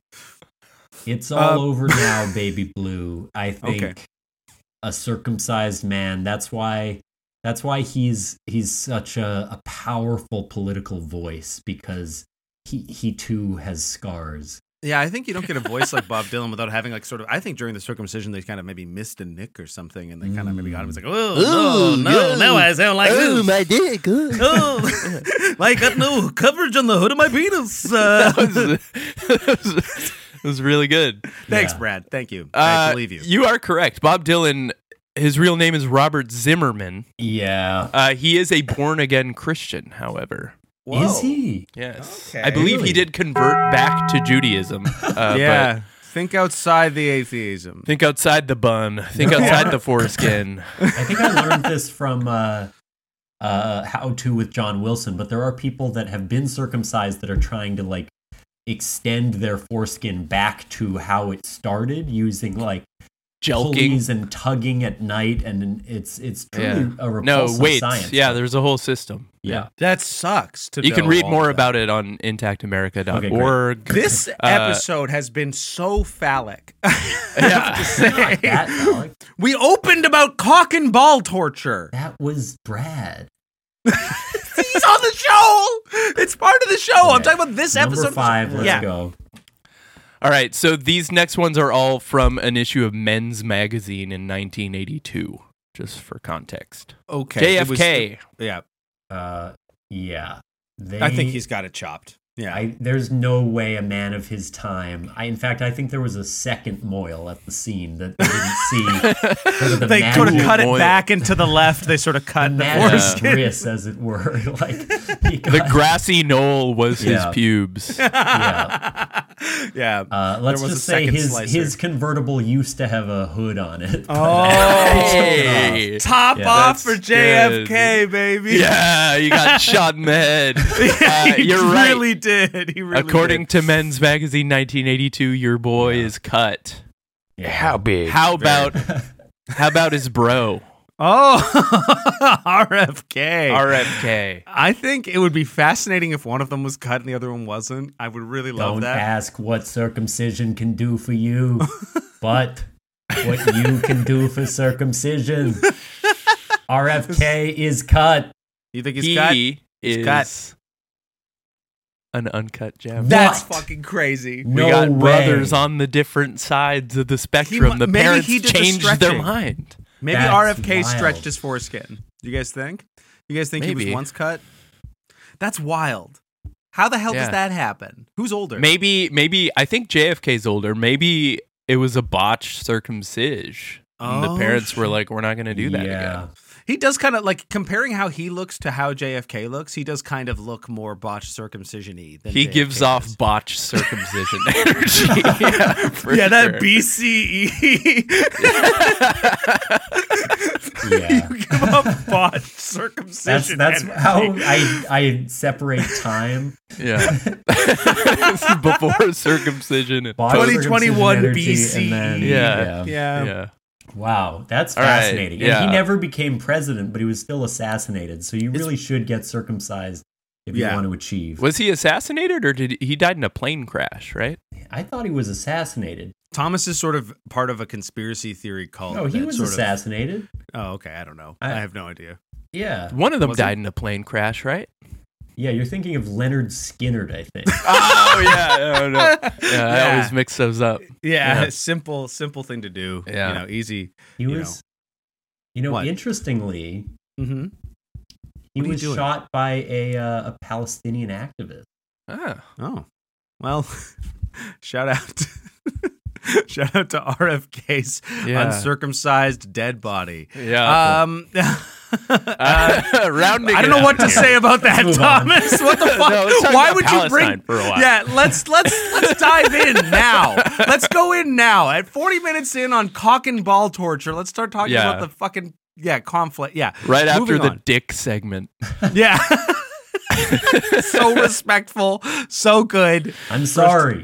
it's all Uh, over now, baby blue. I think Okay. a circumcised man. That's why. That's why he's he's such a, a powerful political voice because he he too has scars. Yeah, I think you don't get a voice like Bob Dylan without having like sort of. I think during the circumcision they kind of maybe missed a nick or something, and they kind of maybe got him. It's like, oh no, no, now I sound like this. my dick. Oh, like got no coverage on the hood of my penis. Uh, That was, it was really good. thanks, Yeah. Brad. Thank you. I Uh, believe you. You are correct. Bob Dylan, his real name is Robert Zimmerman. Yeah, Uh, he is a born again Christian, however. is he? Yes. Okay. I believe Really? he did convert back to Judaism. Uh, Yeah. But Think outside the atheism. think outside the bun. Think outside the foreskin. I think I learned this from uh, uh, How To with John Wilson, but there are people that have been circumcised that are trying to like extend their foreskin back to how it started using like Jelking. pulleys and tugging at night, and it's it's truly Yeah. a repulsive No, wait. science. Yeah, there's a whole system. yeah. That sucks. To You can know read all more of that. about it on intact america dot Okay, org. This Uh, episode has been so phallic. Yeah. Not that, Alec. We opened about cock and ball torture. That was Brad. He's on the show. It's part of the show. I'm Okay. talking about this Number episode. five. Let's yeah. go. All right, so these next ones are all from an issue of Men's Magazine in nineteen eighty-two, just for context. Okay. J it F was- K. yeah. Uh, yeah. They, I think he's got it chopped. Yeah. I, there's no way a man of his time. I, in fact, I think there was a second Moyle at the scene that they didn't see. Sort of the they sort of magic- cut it Moil. back and to the left. They sort of cut the magic foreskin. bris, as it were. Like he The got, grassy knoll was his Yeah. pubes. yeah. yeah. Uh, let's There was just a say second his slicer. his convertible used to have a hood on it. Oh, Hey. top Yeah, off that's for J F K, baby. Yeah, you got shot in the head. Yeah, Uh, he you're right. really did. He really According did. to Men's Magazine nineteen eighty-two, your boy is cut. Yeah. big? How about How about his bro? Oh, R F K. R F K. I think it would be fascinating if one of them was cut and the other one wasn't. I would really love Don't that. ask what circumcision can do for you, but what you can do for circumcision. R F K is cut. You think he's He cut? is cut. an uncut gem. That's What? fucking crazy. No we got way. brothers on the different sides of the spectrum. mu- the maybe parents he did the changed their stretching. mind. Maybe That's R F K wild. stretched his foreskin. Do you guys think? You guys think he Maybe. was once cut? That's wild. How the hell Yeah. does that happen? Who's older? Maybe, maybe I think J F K's older. Maybe it was a botched circumcision. And the Oh, parents were shit. like, "We're not going to do that yeah. again." He does kind of like comparing how he looks to how J F K looks. He does kind of look more botched circumcision-y than He J F K gives off does. botched circumcision energy. yeah, for Yeah, that sure. B C E. Yeah. You give off botched That's circumcision. that's energy. how I I separate time. Yeah. This is before circumcision. And Body twenty circumcision twenty-one energy, B C. and then- Yeah. Yeah. yeah. Wow, that's All right, fascinating. yeah. And he never became president, but he was still assassinated. So you really should get circumcised if you Yeah. want to achieve. Was he assassinated or did he, he died in a plane crash? Right. I thought he was assassinated. Thomas is sort of part of a conspiracy theory cult. No, he that was sort of- assassinated. Oh, okay. I don't know. I- I, have no idea. Yeah. One of them Was it? died in a plane crash, right? Yeah, you're thinking of Leonard Skinner, I think. Oh yeah, no, no. yeah. I Yeah. always mix those up. Yeah, Yeah. simple, simple thing to do. Yeah. You know, easy. He You was, you know, What? interestingly, Mm-hmm. he What are you was doing? shot by a uh, a Palestinian activist. Ah. Oh, well, shout out. Shout out to R F K's Yeah. uncircumcised dead body. Yeah. Um, Uh, rounding. I don't it know out what to here. say about that, Let's move on. Thomas. What the fuck? No, let's talk Why about would you bring? Palestine for a while. Yeah, let's let's let's dive in now. Let's go in now. At forty minutes in on cock and ball torture, let's start talking Yeah. about the fucking yeah conflict. Yeah, Right after Moving the on. dick segment. Yeah. So respectful, so good. I'm sorry.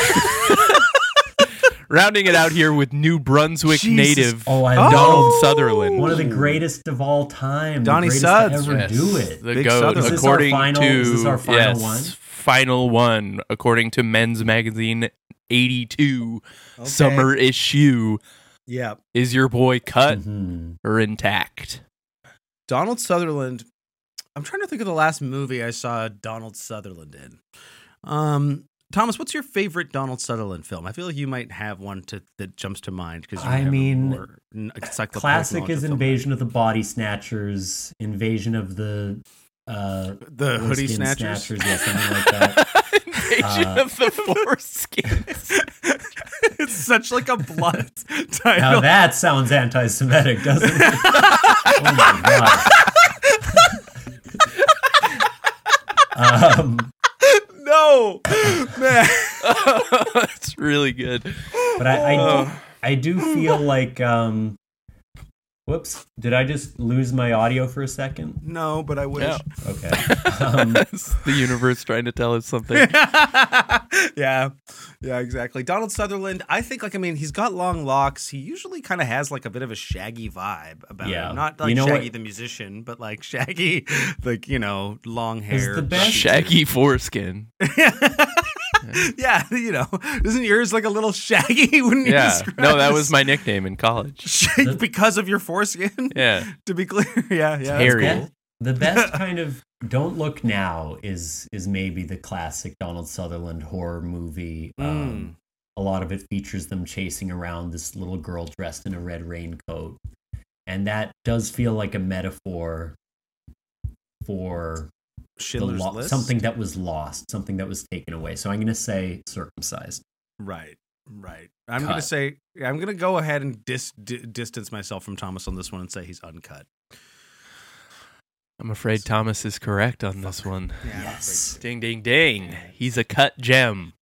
Rounding it out here with New Brunswick Jesus. native Oh, I Donald love Sutherland. one of the greatest of all time. Donnie the greatest Suds. to ever Yes, do it. The Big goat, Sutherland. Is this our according final- to is this our final yes, one? final one, according to Men's Magazine eighty-two summer issue. Yeah. Is your boy cut Mhm. or intact? Donald Sutherland. I'm trying to think of the last movie I saw Donald Sutherland in. Um, Thomas, what's your favorite Donald Sutherland film? I feel like you might have one to, that jumps to mind because I mean, classic Classic is Invasion of the Body Snatchers, Invasion of the uh, the hoodie Foreskin snatchers. yeah, something like that. Invasion Uh, of the Foreskins. It's such like a blunt Now title. that sounds anti-Semitic, doesn't it? Oh my god. um, No, man. That's really good. but I, I, do, I do feel like, um, whoops, did I just lose my audio for a second? No, but I wish. Yeah. Okay. Um, It's the universe trying to tell us something. Yeah, yeah, exactly. Donald Sutherland, I think, like, I mean, he's got long locks. He usually kind of has like a bit of a Shaggy vibe about Yeah. him. Not like You know Shaggy what? the musician, but like Shaggy, like, you know, long Is hair. the best- Shaggy foreskin. Yeah, you know, isn't yours like a little shaggy? Wouldn't you Yeah. describe No, that this? was my nickname in college. Shag- because of your foreskin. Yeah. To be clear, yeah, yeah. that's hairy. cool. The best kind of "Don't Look Now" is is maybe the classic Donald Sutherland horror movie. Um, a lot of it features them chasing around this little girl dressed in a red raincoat, and that does feel like a metaphor for the Schindler's lo- List. something that was lost, something that was taken away. So I'm going to say circumcised. Right, right. I'm Cut. gonna say I'm gonna go ahead and dis- di- distance myself from Thomas on this one and say he's uncut. I'm afraid Thomas is correct on this one. Yeah, I'm Yes. Ding, ding, ding. He's a cut gem.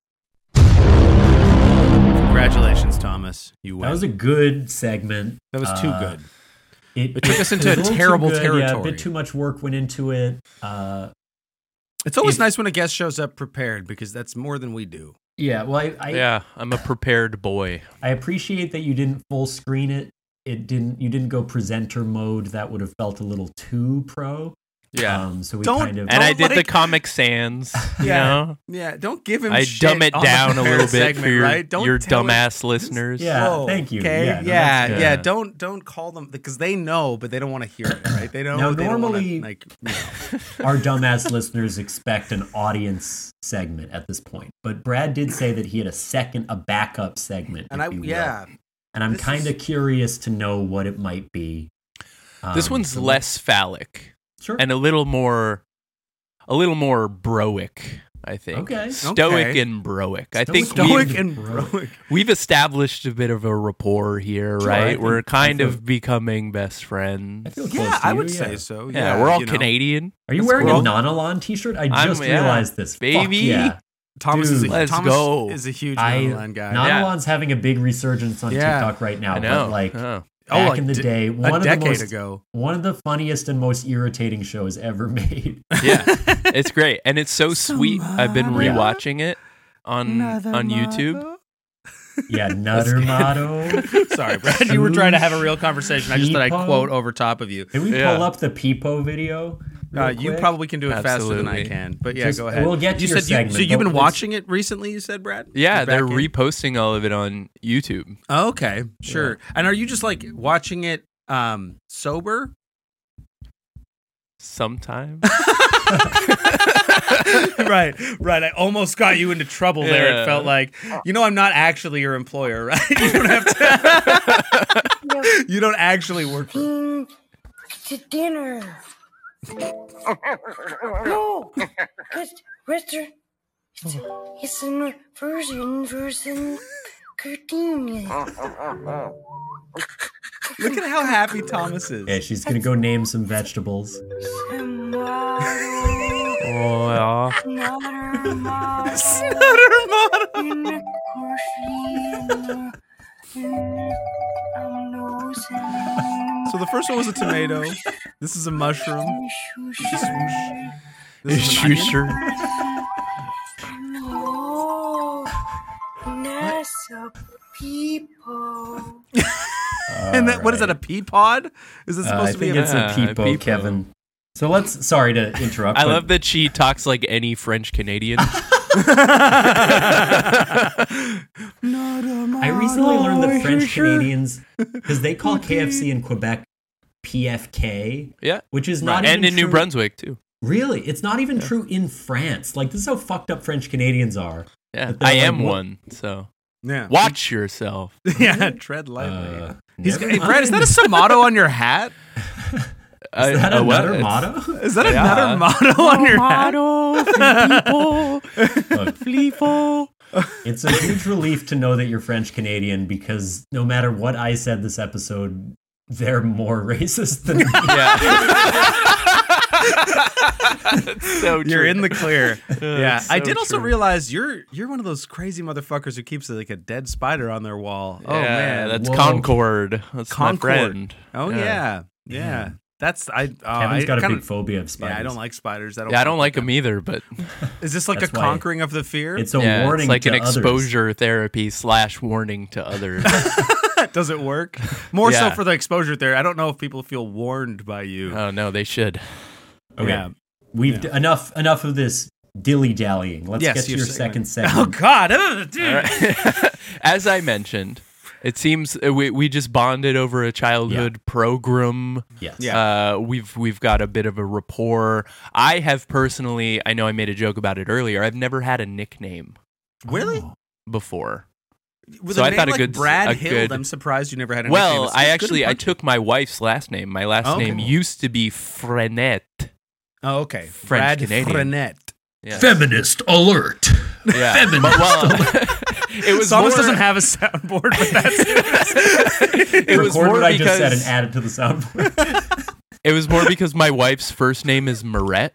Congratulations, Thomas. You win. That was a good segment. That was too Uh, good. It, It took us into was a little too terrible good, Yeah, a territory. bit too much work went into it. Uh, It's always if- nice when a guest shows up prepared because that's more than we do. yeah, well, I, I Yeah, I'm a prepared boy. I appreciate that you didn't full screen it it didn't. You didn't go presenter mode. That would have felt a little too pro. Yeah. Um, so we Don't- kind of. and I Don't, did the like- Comic Sans. You Yeah. know? Yeah, don't give him I shit dumb it on down the a little bit segment, for your, right? Don't your tell him- dumbass listeners. Yeah. Whoa, thank you. Okay, Yeah, no, yeah, that's yeah. good. Don't don't call them because they know, but they don't want to hear it, right? They don't. Now, they don't wanna, normally- like, you know. Our dumbass listeners expect an audience segment at this point, but Brad did say that he had a second, a backup segment. and if I you will. yeah, and I'm this kind of is- curious to know what it might be. This Um, one's so- less phallic Sure. and a little more, a little more broic. I think. Okay. Stoic Okay. and broic. I Stoic think stoic we've, and Broic. broic. we've established a bit of a rapport here, Sure, I right? think- We're kind I of feel- becoming best friends. I feel close Yeah, to I you, would yeah. say so. yeah, Yeah, we're all you know. Canadian. Are you That's wearing cool. a Nonolon t-shirt? I I'm- just yeah. realized this. Fuck Baby. yeah. Thomas is a, Dude. Let's Thomas go. is a huge I, Nonolon guy. Nonolon's having a big resurgence on Yeah. TikTok right now. I know. But like Oh. Oh, back like in the de- day, a one of the decade most ago. one of the funniest and most irritating shows ever made. Yeah, it's great and it's so sweet. I've been Yeah. rewatching it on on YouTube. Yeah, Nutter Motto. Sorry, Brad. You were trying to have a real conversation. I just thought I'd Peepo. quote over top of you. Can we Yeah. pull up the Peepo video? real Uh, you quick? probably can do it faster than I Absolutely. can. But yeah, Just- go ahead. we'll get to you your said you, segment, so you've but been let's- watching it recently. You said, Brad. Yeah, You're they're back in? reposting all of it on YouTube. Oh, okay, sure. And are you just like watching it um sober? Sometimes. right, right. I almost got you into trouble there. It Yeah. felt like, you know, I'm not actually your employer, right? You don't have to. You don't actually work for. Mm, to dinner. No, it's Mister It's, it's an version version cartoon. Look at how happy Thomas is. Yeah, she's gonna go name some vegetables. Tomato, Oh, nutter motto, in the coffee, in I'm nosing. So the first one was a tomato. This is a mushroom. Shoo-shoo. This is yeah. an You onion. sure? No, that's a people. And that, what is that? A pea pod? Is it Uh, supposed I to be think a it's Yeah, a Peepo, Peepo. Kevin. So let's. Sorry to interrupt. I but love that she talks like any French Canadian. I recently learned that French Canadians, because they call K F C in Quebec P F K, Yeah. which is not and even in New true- Brunswick too. Really, it's not even true in France. Like this is how fucked up French Canadians are. Yeah, But they're I like, am what- one. So Yeah. watch yourself. yeah, tread lightly. Uh, He's never hey, Brad, is that mind. a motto on your hat? Uh, Is that uh, what? another It's- motto? Is that Yeah. another motto on your hat? Look, it's a huge relief to know that you're French Canadian because no matter what I said this episode, they're more racist than me. That's so You're true. in the clear. yeah, It's I so did also true. realize you're you're one of those crazy motherfuckers who keeps like a dead spider on their wall. Oh Yeah, man, that's Whoa. Concord. That's Concord. my friend. oh yeah, yeah. That's I. Oh, Kevin's I got a kinda- big phobia of spiders. Yeah, I don't like spiders. I don't. Yeah, I don't fuck like with them either, but Is this like That's a why- conquering of the fear? It's a yeah, warning it's like to an others. exposure therapy slash warning to others. Does it work? More so Yeah. for the exposure there. I don't know if people feel warned by you. Oh no, they should. Okay, Yeah. we've Yeah. d- enough enough of this dilly dallying. Let's Yes, get to your your segment. second Oh segment. God! Ugh, dude. All right. As I mentioned, it seems uh, we we just bonded over a childhood program. Yes. Yeah. Uh, we've we've got a bit of a rapport. I have personally, I know I made a joke about it earlier. I've never had a nickname Really? before. With So a I name thought a like good- Brad a Hill. good- I'm surprised you never had a nickname. Well, It's- I it's good actually I and took my wife's last name. My last Oh, okay. name used to be Frenette. Oh, okay. French Brad Canadian. Frenette. Yeah. Feminist alert. Yeah. Feminist. But, well, it was Thomas more, doesn't have a soundboard, but that's it. it was Record more what I because just said and add it to the soundboard. it was more because my wife's first name is Marette.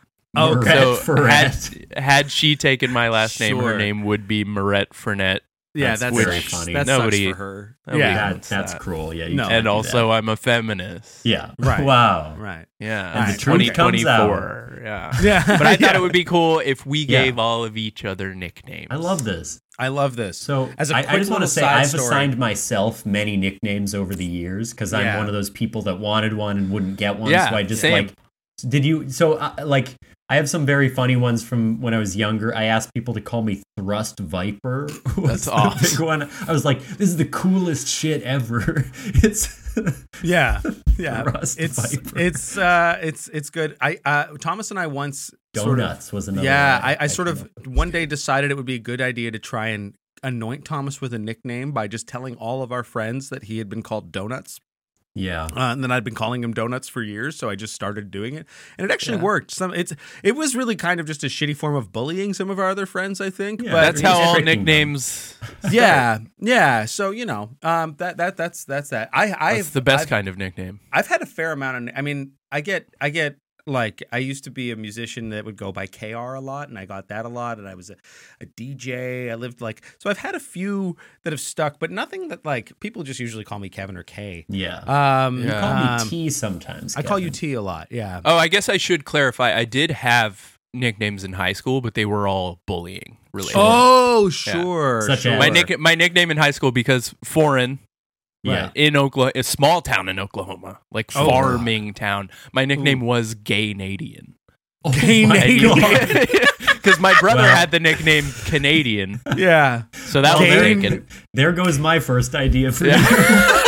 Okay. Marette So Ferret. had, had she taken my last name, her Sure. name would be Marette Frenette. Yeah, That's that's very sucks. funny. That Nobody- sucks for her. nobody Yeah, That, that's that. cruel. Yeah. You No. can't And do also, that. I'm a feminist. yeah. Right. Wow. right. Yeah. And the truth comes out. twenty twenty-four. Yeah. Yeah, But I thought yeah. it would be cool if we Yeah. gave all of each other nicknames. I love this. I love this. So As a I, I quick just want to little say side I've story- assigned myself many nicknames over the years because I'm Yeah. one of those people that wanted one and wouldn't get one. Yeah, so I just same. like, did you? So uh, like, I have some very funny ones from when I was younger. I asked people to call me Thrust Viper. was That's the awesome. Big one. I was like, this is the coolest shit ever. It's Yeah, yeah. Rust it's Viper. it's uh it's it's good. I uh Thomas and I once sort of Donuts was another. yeah. one I, I sort came of up with. one day decided it would be a good idea to try and anoint Thomas with a nickname by just telling all of our friends that he had been called Donuts. Yeah. Uh, and then I'd been calling him Donuts for years, so I just started doing it, and it actually Yeah. worked. Some it's it was really kind of just a shitty form of bullying some of our other friends, I think. Yeah, but That's He's how all tricking them. nicknames. yeah, yeah. So you know, um, that that that's that's that. I I That's the best I've, kind of nickname. I've had a fair amount of. I mean, I get I get like I used to be a musician that would go by K R a lot, and I got that a lot, and I was a, a D J. I lived like so. I've had a few that have stuck, but nothing that like people just usually call me Kevin or K. Yeah. Um, you Yeah. call um, me T sometimes. I call you Kevin. T a lot. Yeah. Oh, I guess I should clarify. I did have nicknames in high school, but they were all bullying related. Oh, sure. Such sure. as- My nick my nickname in high school because foreign Yeah. in Oklahoma, a small town in Oklahoma, like Oh. farming town. My nickname was Gay-Nadian. Oh Canadian. Because my brother Well- had the nickname Canadian, Yeah. so that was Well, there, taken. there goes my first idea for Yeah. you.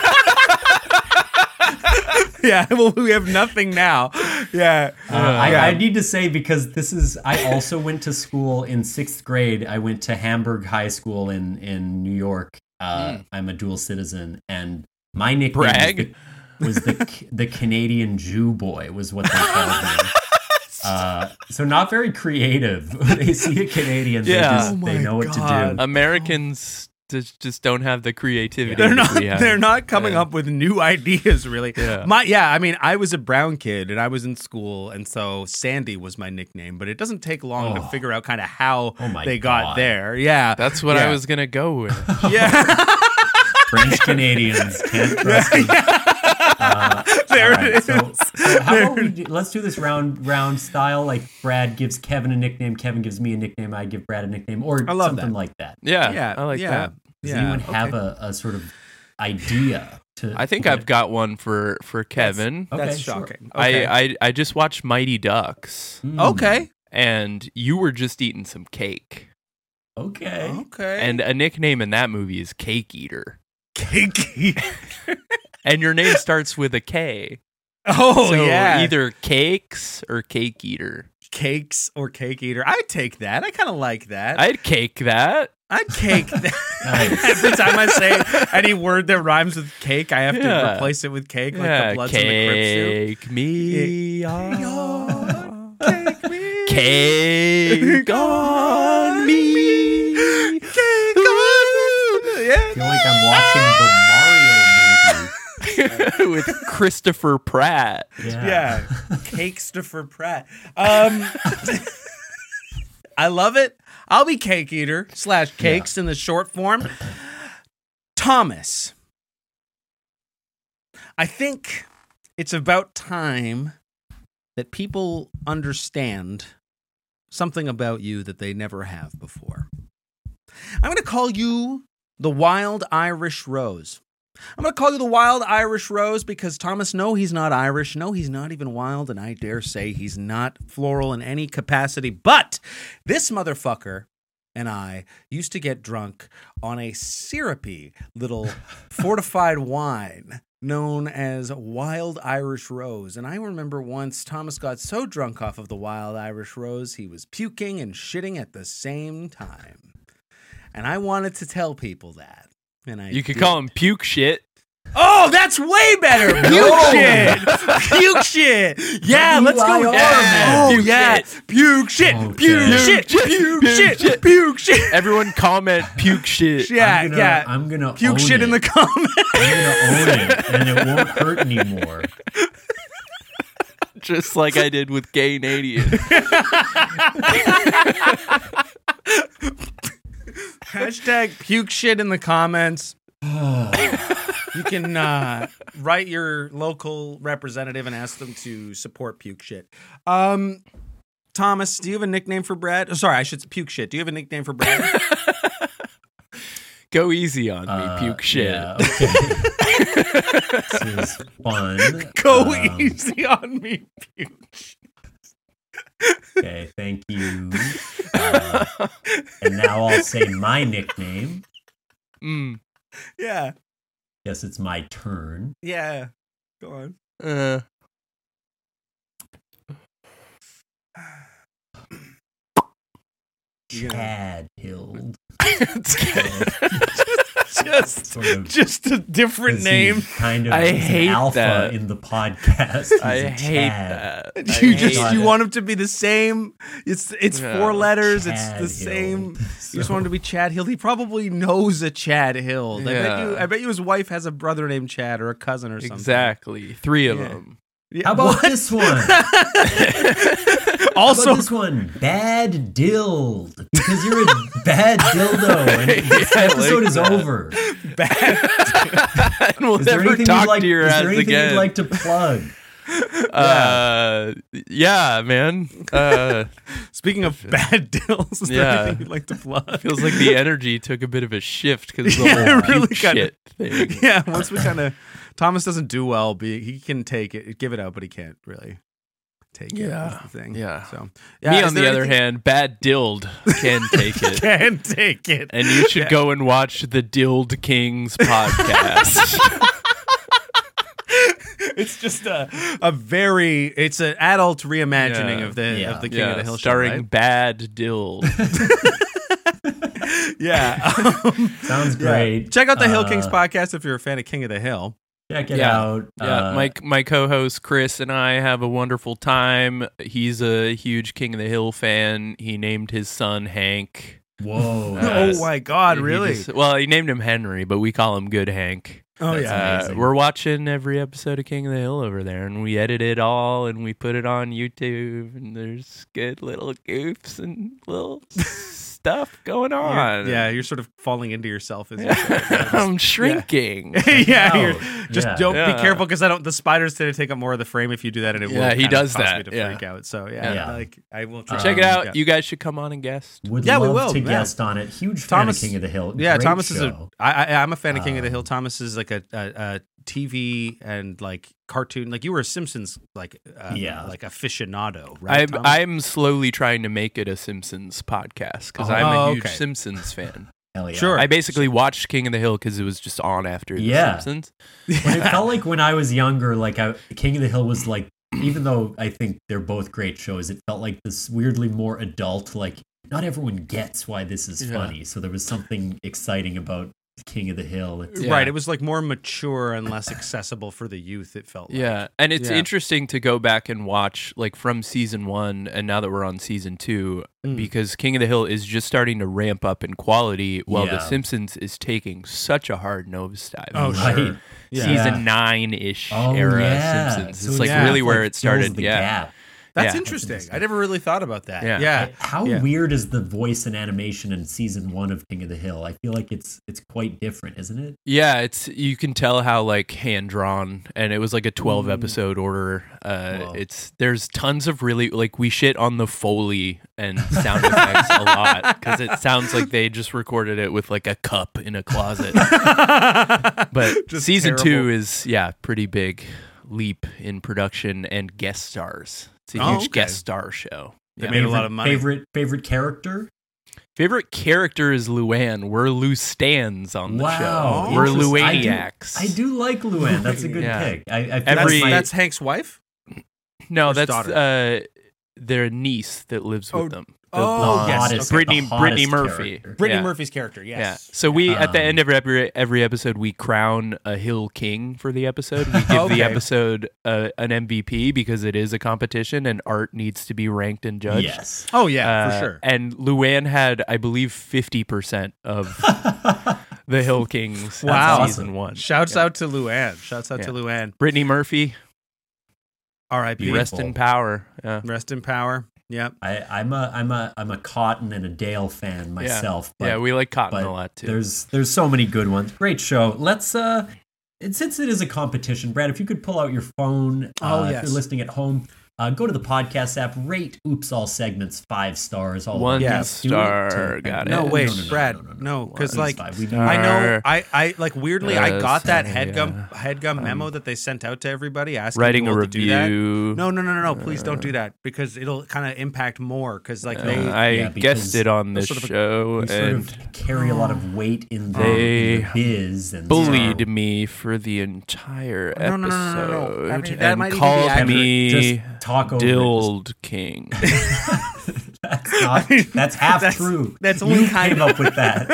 Yeah. Well, we have nothing now. Yeah. Uh, I, Yeah. I need to say because this is I also went to school in sixth grade. I went to Hamburg High School in in New York. Uh, I'm a dual citizen, and my nickname Brag. was the, was the the Canadian Jew boy was what they called me. Uh, so not very creative. When they see a Canadian, they, Yeah. just, Oh they my know what God. to do. Americans just, just don't have the creativity. They're that not. we have. They're not coming Yeah. up with new ideas, really. Yeah. My yeah. I mean, I was a brown kid, and I was in school, and so Sandy was my nickname. But it doesn't take long to Oh. figure out kind of how Oh my they got God. there. Yeah, That's what I Yeah. was gonna go with. Yeah, French Canadians can't trust them. Uh, there all right, it is. So, so how about we do, let's do this round round style. Like Brad gives Kevin a nickname, Kevin gives me a nickname, I give Brad a nickname, or I love something that. like that. Yeah, yeah, I like yeah. that. Does yeah. anyone have okay. a, a sort of idea to? I think to I've got one for for Kevin. Okay, That's sure. shocking. Okay. I, I I just watched Mighty Ducks, Hmm, okay. and you were just eating some cake, Okay. Okay. and a nickname in that movie is Cake Eater, cakey. and your name starts with a K. Oh so yeah. either Cakes or Cake Eater. Cakes or cake eater. I'd take that. I kind of like that. I'd cake that. I'd cake that. Nice. Every time I say any word that rhymes with cake, I have to Yeah. replace it with cake, like yeah, the Bloods and the Crips do. cake me on. Cake me. Cake on me. Cake on. Yeah. I feel like I'm watching the Mario With Christopher Pratt. movie. Yeah. Yeah. Cakestopher Pratt. Um, I love it. I'll be cake eater slash cakes in the short form. Thomas. I think it's about time that people understand something about you that they never have before. I'm going to call you the Wild Irish Rose. I'm going to call you the Wild Irish Rose because, Thomas, no, he's not Irish. No, he's not even wild. And I dare say he's not floral in any capacity. But this motherfucker and I used to get drunk on a syrupy little fortified wine known as Wild Irish Rose. And I remember once Thomas got so drunk off of the Wild Irish Rose, he was puking and shitting at the same time. And I wanted to tell people that. And I You could did. call him puke shit. Oh, that's way better. Puke shit. Puke shit. Yeah, let's go with W I R, that. man. Oh, Puke yeah. shit. Puke shit. Okay. Puke shit. Puke Puke shit. shit. Puke shit. Everyone comment puke shit. Yeah, I'm gonna, yeah. I'm gonna Puke own shit it. in the comments. I'm gonna own it, and it won't hurt anymore. Just like I did with Gay-Nadian. Hashtag puke shit in the comments. You can uh, write your local representative and ask them to support puke shit. Um, Thomas, do you have a nickname for Brad? Oh, sorry, I should puke shit. Do you have a nickname for Brad? Go easy on me, Uh, puke shit. Yeah, okay. This is fun. Go Um, easy on me, puke shit. Okay, thank you. Uh, and now I'll say my nickname. Mm. Yeah, Guess it's my turn. yeah. Go on. Uh, You're gonna- Chad Hild. Just, Sort of- just a different 'cause name. he's Kind of I he's an hate alpha that. in the podcast. He's I a hate Chad. that. You I just hate you it. want him to be the same. It's it's Yeah. four letters. It's Chad the same. Hild. You just So- want him to be Chad Hill. He probably knows a Chad Hill. I bet Yeah. you. I bet you his wife has a brother named Chad or a cousin or something. Exactly. Three of Yeah. them. Yeah, How about what? this one? How Also, about this one? Bad Dild. Because you're a bad dildo. And this Yeah, I like episode is that. over. bad. And we'll Is there never anything talk you'd like, to your is ass there anything again. you'd like to plug? Uh, yeah, man. Uh, Speaking of bad dills, is there Yeah. anything you'd like to plug? feels like the energy took a bit of a shift because of the Yeah, whole it really puke kinda- shit thing. Yeah, once we kind of Thomas doesn't do well. Be he can take it, give it out, but he can't really take it. Yeah, That's the thing. yeah. So yeah, Me, is on the there other anything- hand, bad Dild can take it. can take it. And you should Yeah. go and watch the Dild Kings podcast. It's just a a very it's an adult reimagining Yeah. of the Yeah. of the King yeah, of the Hill starring show, right? Bad Dild. Yeah. Um, Sounds yeah. great. Check out the Hill Kings Uh, podcast if you're a fan of King of the Hill. Check it Yeah. out. Yeah, Uh, my my co-host Chris and I have a wonderful time. He's a huge King of the Hill fan. He named his son Hank. Whoa. Uh, Oh my God! He Really? just- well, he named him Henry, but we call him Good Hank. oh That's yeah. Uh, amazing. we're watching every episode of King of the Hill over there, and we edit it all, and we put it on YouTube, and there's good little goofs and little stuff going You're- on. yeah, you're sort of falling into yourself as you're saying it. I'm shrinking. yeah, out. you're, just Yeah. don't Yeah. be careful because I don't. The spiders tend to take up more of the frame if you do that, and it will. Yeah, he kind of does cause that, Me to yeah. freak out. So yeah, Yeah. like I will try. Check it Um, out. yeah. You guys should come on and guest. Would Yeah, we love will, to yeah. guest on it. Huge fan Thomas- of King of the Hill. Yeah, Great Thomas is a. show. I, I, I'm a fan of King of the Um, Hill. Thomas is like a, a, a T V and like cartoon. Like you were a Simpsons like uh, Yeah. like aficionado, right? I'm Thomas? I'm slowly trying to make it a Simpsons podcast because Oh, I'm a huge okay. Simpsons fan. Hell yeah. Sure. I basically watched King of the Hill because it was just on after Yeah. The Simpsons. When it felt like when I was younger, like I, King of the Hill was like, even though I think they're both great shows, it felt like this weirdly more adult, like not everyone gets why this is Yeah. funny. So there was something exciting about King of the Hill. It's, Yeah. Right. It was like more mature and less accessible for the youth. It felt like. Yeah, and it's Yeah. interesting to go back and watch like from season one, and now that we're on season two, Mm. because King of the Hill is just starting to ramp up in quality, while Yeah. The Simpsons is taking such a hard nosedive. Oh, right. sure. Yeah. Season nine ish Oh, era yeah. Simpsons. So It's like yeah, really it, where like, it started. fills the Yeah. gap. That's Yeah. interesting. interesting. I never really thought about that. Yeah. Yeah. How Yeah. weird is the voice and animation in season one of King of the Hill? I feel like it's it's quite different, isn't it? Yeah, it's you can tell how like hand drawn, and it was like a twelve Mm. episode order. Uh, Whoa. it's there's tons of really like we shit on the Foley and sound effects a lot because it sounds like they just recorded it with like a cup in a closet. But Just season two terrible. is yeah pretty big leap in production and guest stars. It's a Oh, huge okay. guest star show. They Yeah. made a lot of money. Favorite favorite character? Favorite character is Luann. We're Lou Stans on the Wow, show. We're interesting. I do- Luaniacs. I do like Luann. That's a good Yeah. pick. I, I feel That's, Every- like my- that's Hank's wife. No, Or that's daughter? uh, their niece that lives with Oh, them. oh, the yes, hottest- okay. Brittany the Brittany hottest Murphy. character. Brittany yeah. Murphy's character. Yeah. Yes. So we at the Um, end of every every episode we crown a Hill King for the episode. We give Okay. the episode uh, an M V P because it is a competition and art needs to be ranked and judged. Yes. Oh yeah, Uh, for sure. And Luann had, I believe, fifty percent of the Hill Kings in Wow. season one. Shouts Yeah. out to Luann. Shouts out to Yeah. Luann. Brittany Murphy, R I P. rest in power. Yeah. Rest in power. Yep. I, I'm a I'm a I'm a Cotton and a Dale fan myself. Yeah, but, yeah we like Cotton but a lot too. There's there's so many good ones. Great show. Let's uh, and since it is a competition, Brad, if you could pull out your phone, Oh, uh, yes. if you're listening at home. Uh, go to the podcast app, rate Oops All Segments five stars. All One Yes. do it star. to- Got it. No, wait, no, no, no, Brad. no, no, no. No, because It's like five. We do- I know, Star. I, I like weirdly, I Yes, got that yeah. headgum headgum memo that they sent out to everybody asking Writing a people to do that. review. No, no, no, no, no. Please don't do that because it'll kind of impact more. Because like Uh, they, I yeah, because guessed it on this sort of a- show we sort and of carry a lot of weight in the, They in the biz and bullied so- me for the entire No, no, no, episode no, no, no. I mean, that and might even be called accurate. me Just talk over it. Dilled King. That's not. mean, that's half that's- true. that's only you kind came of- up with that.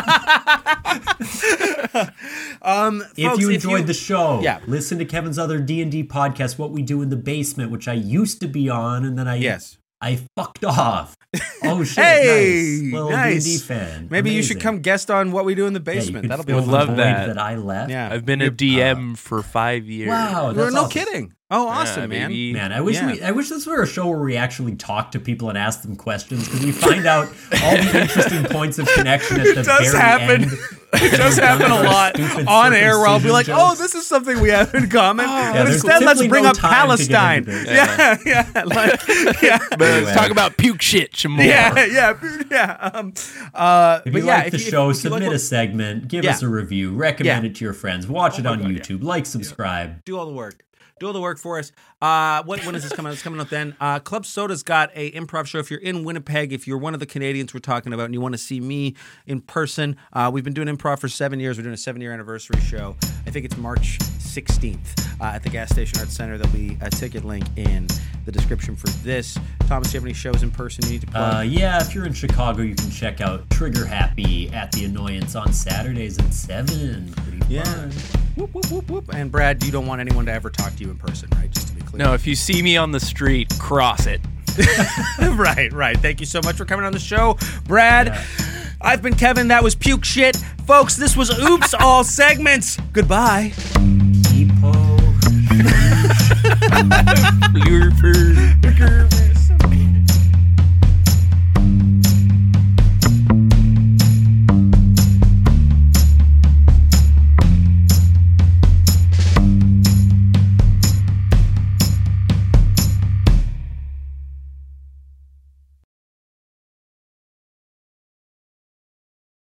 um, If folks, you enjoyed the show, Yeah. listen to Kevin's other D and D podcast, What We Do in the Basement, which I used to be on, and then I Yes. I fucked off. Oh shit! Hey, nice. Little nice. D and D fan. Maybe you Amazing. should come guest on What We Do in the Yeah, you Basement. could That'll be fill Would the love void that. that I left. Yeah. I've been a D M for five years. Wow, No, that's no awesome. kidding. Oh, awesome, Yeah, man. baby. Man, I wish Yeah. we, I wish this were a show where we actually talk to people and ask them questions because we find out all the interesting points of connection at the does very happen. end. It does happen a lot Stupid on air where I'll be like, circumcision oh, jokes. this is something we have in common. but there's instead, let's simply bring no up time to get Palestine. into this. Yeah, yeah. Like, yeah. But let's Anyway. talk about puke shit some more. Yeah, yeah, yeah. Um, uh, If but you yeah, like if the you, show, if, if you like submit what- a segment, give Yeah. us a review, recommend Yeah. it to your friends, watch it my on God, YouTube, like, subscribe. do all the work. Do all the work for us. Uh, when, when is this coming out? It's coming out then. Uh, Club Soda's got a improv show. If you're in Winnipeg, if you're one of the Canadians we're talking about and you want to see me in person, uh, we've been doing improv for seven years. We're doing a seven-year anniversary show. I think it's March sixteenth uh, at the Gas Station Arts Center. There'll be a ticket link in the description for this. Thomas, do you have any shows in person you need to plug? Uh, yeah, if you're in Chicago, you can check out Trigger Happy at The Annoyance on Saturdays at seven. Pretty fun. Yeah. Whoop, whoop, whoop, whoop. And Brad, you don't want anyone to ever talk to you in person, right? Just to be clear. No, if you see me on the street, cross it. Right, right. Thank you so much for coming on the show, Brad. Yeah. I've been Kevin. That was Puke Shit. Folks, this was Oops All Segments. Goodbye. Depot. Blurper.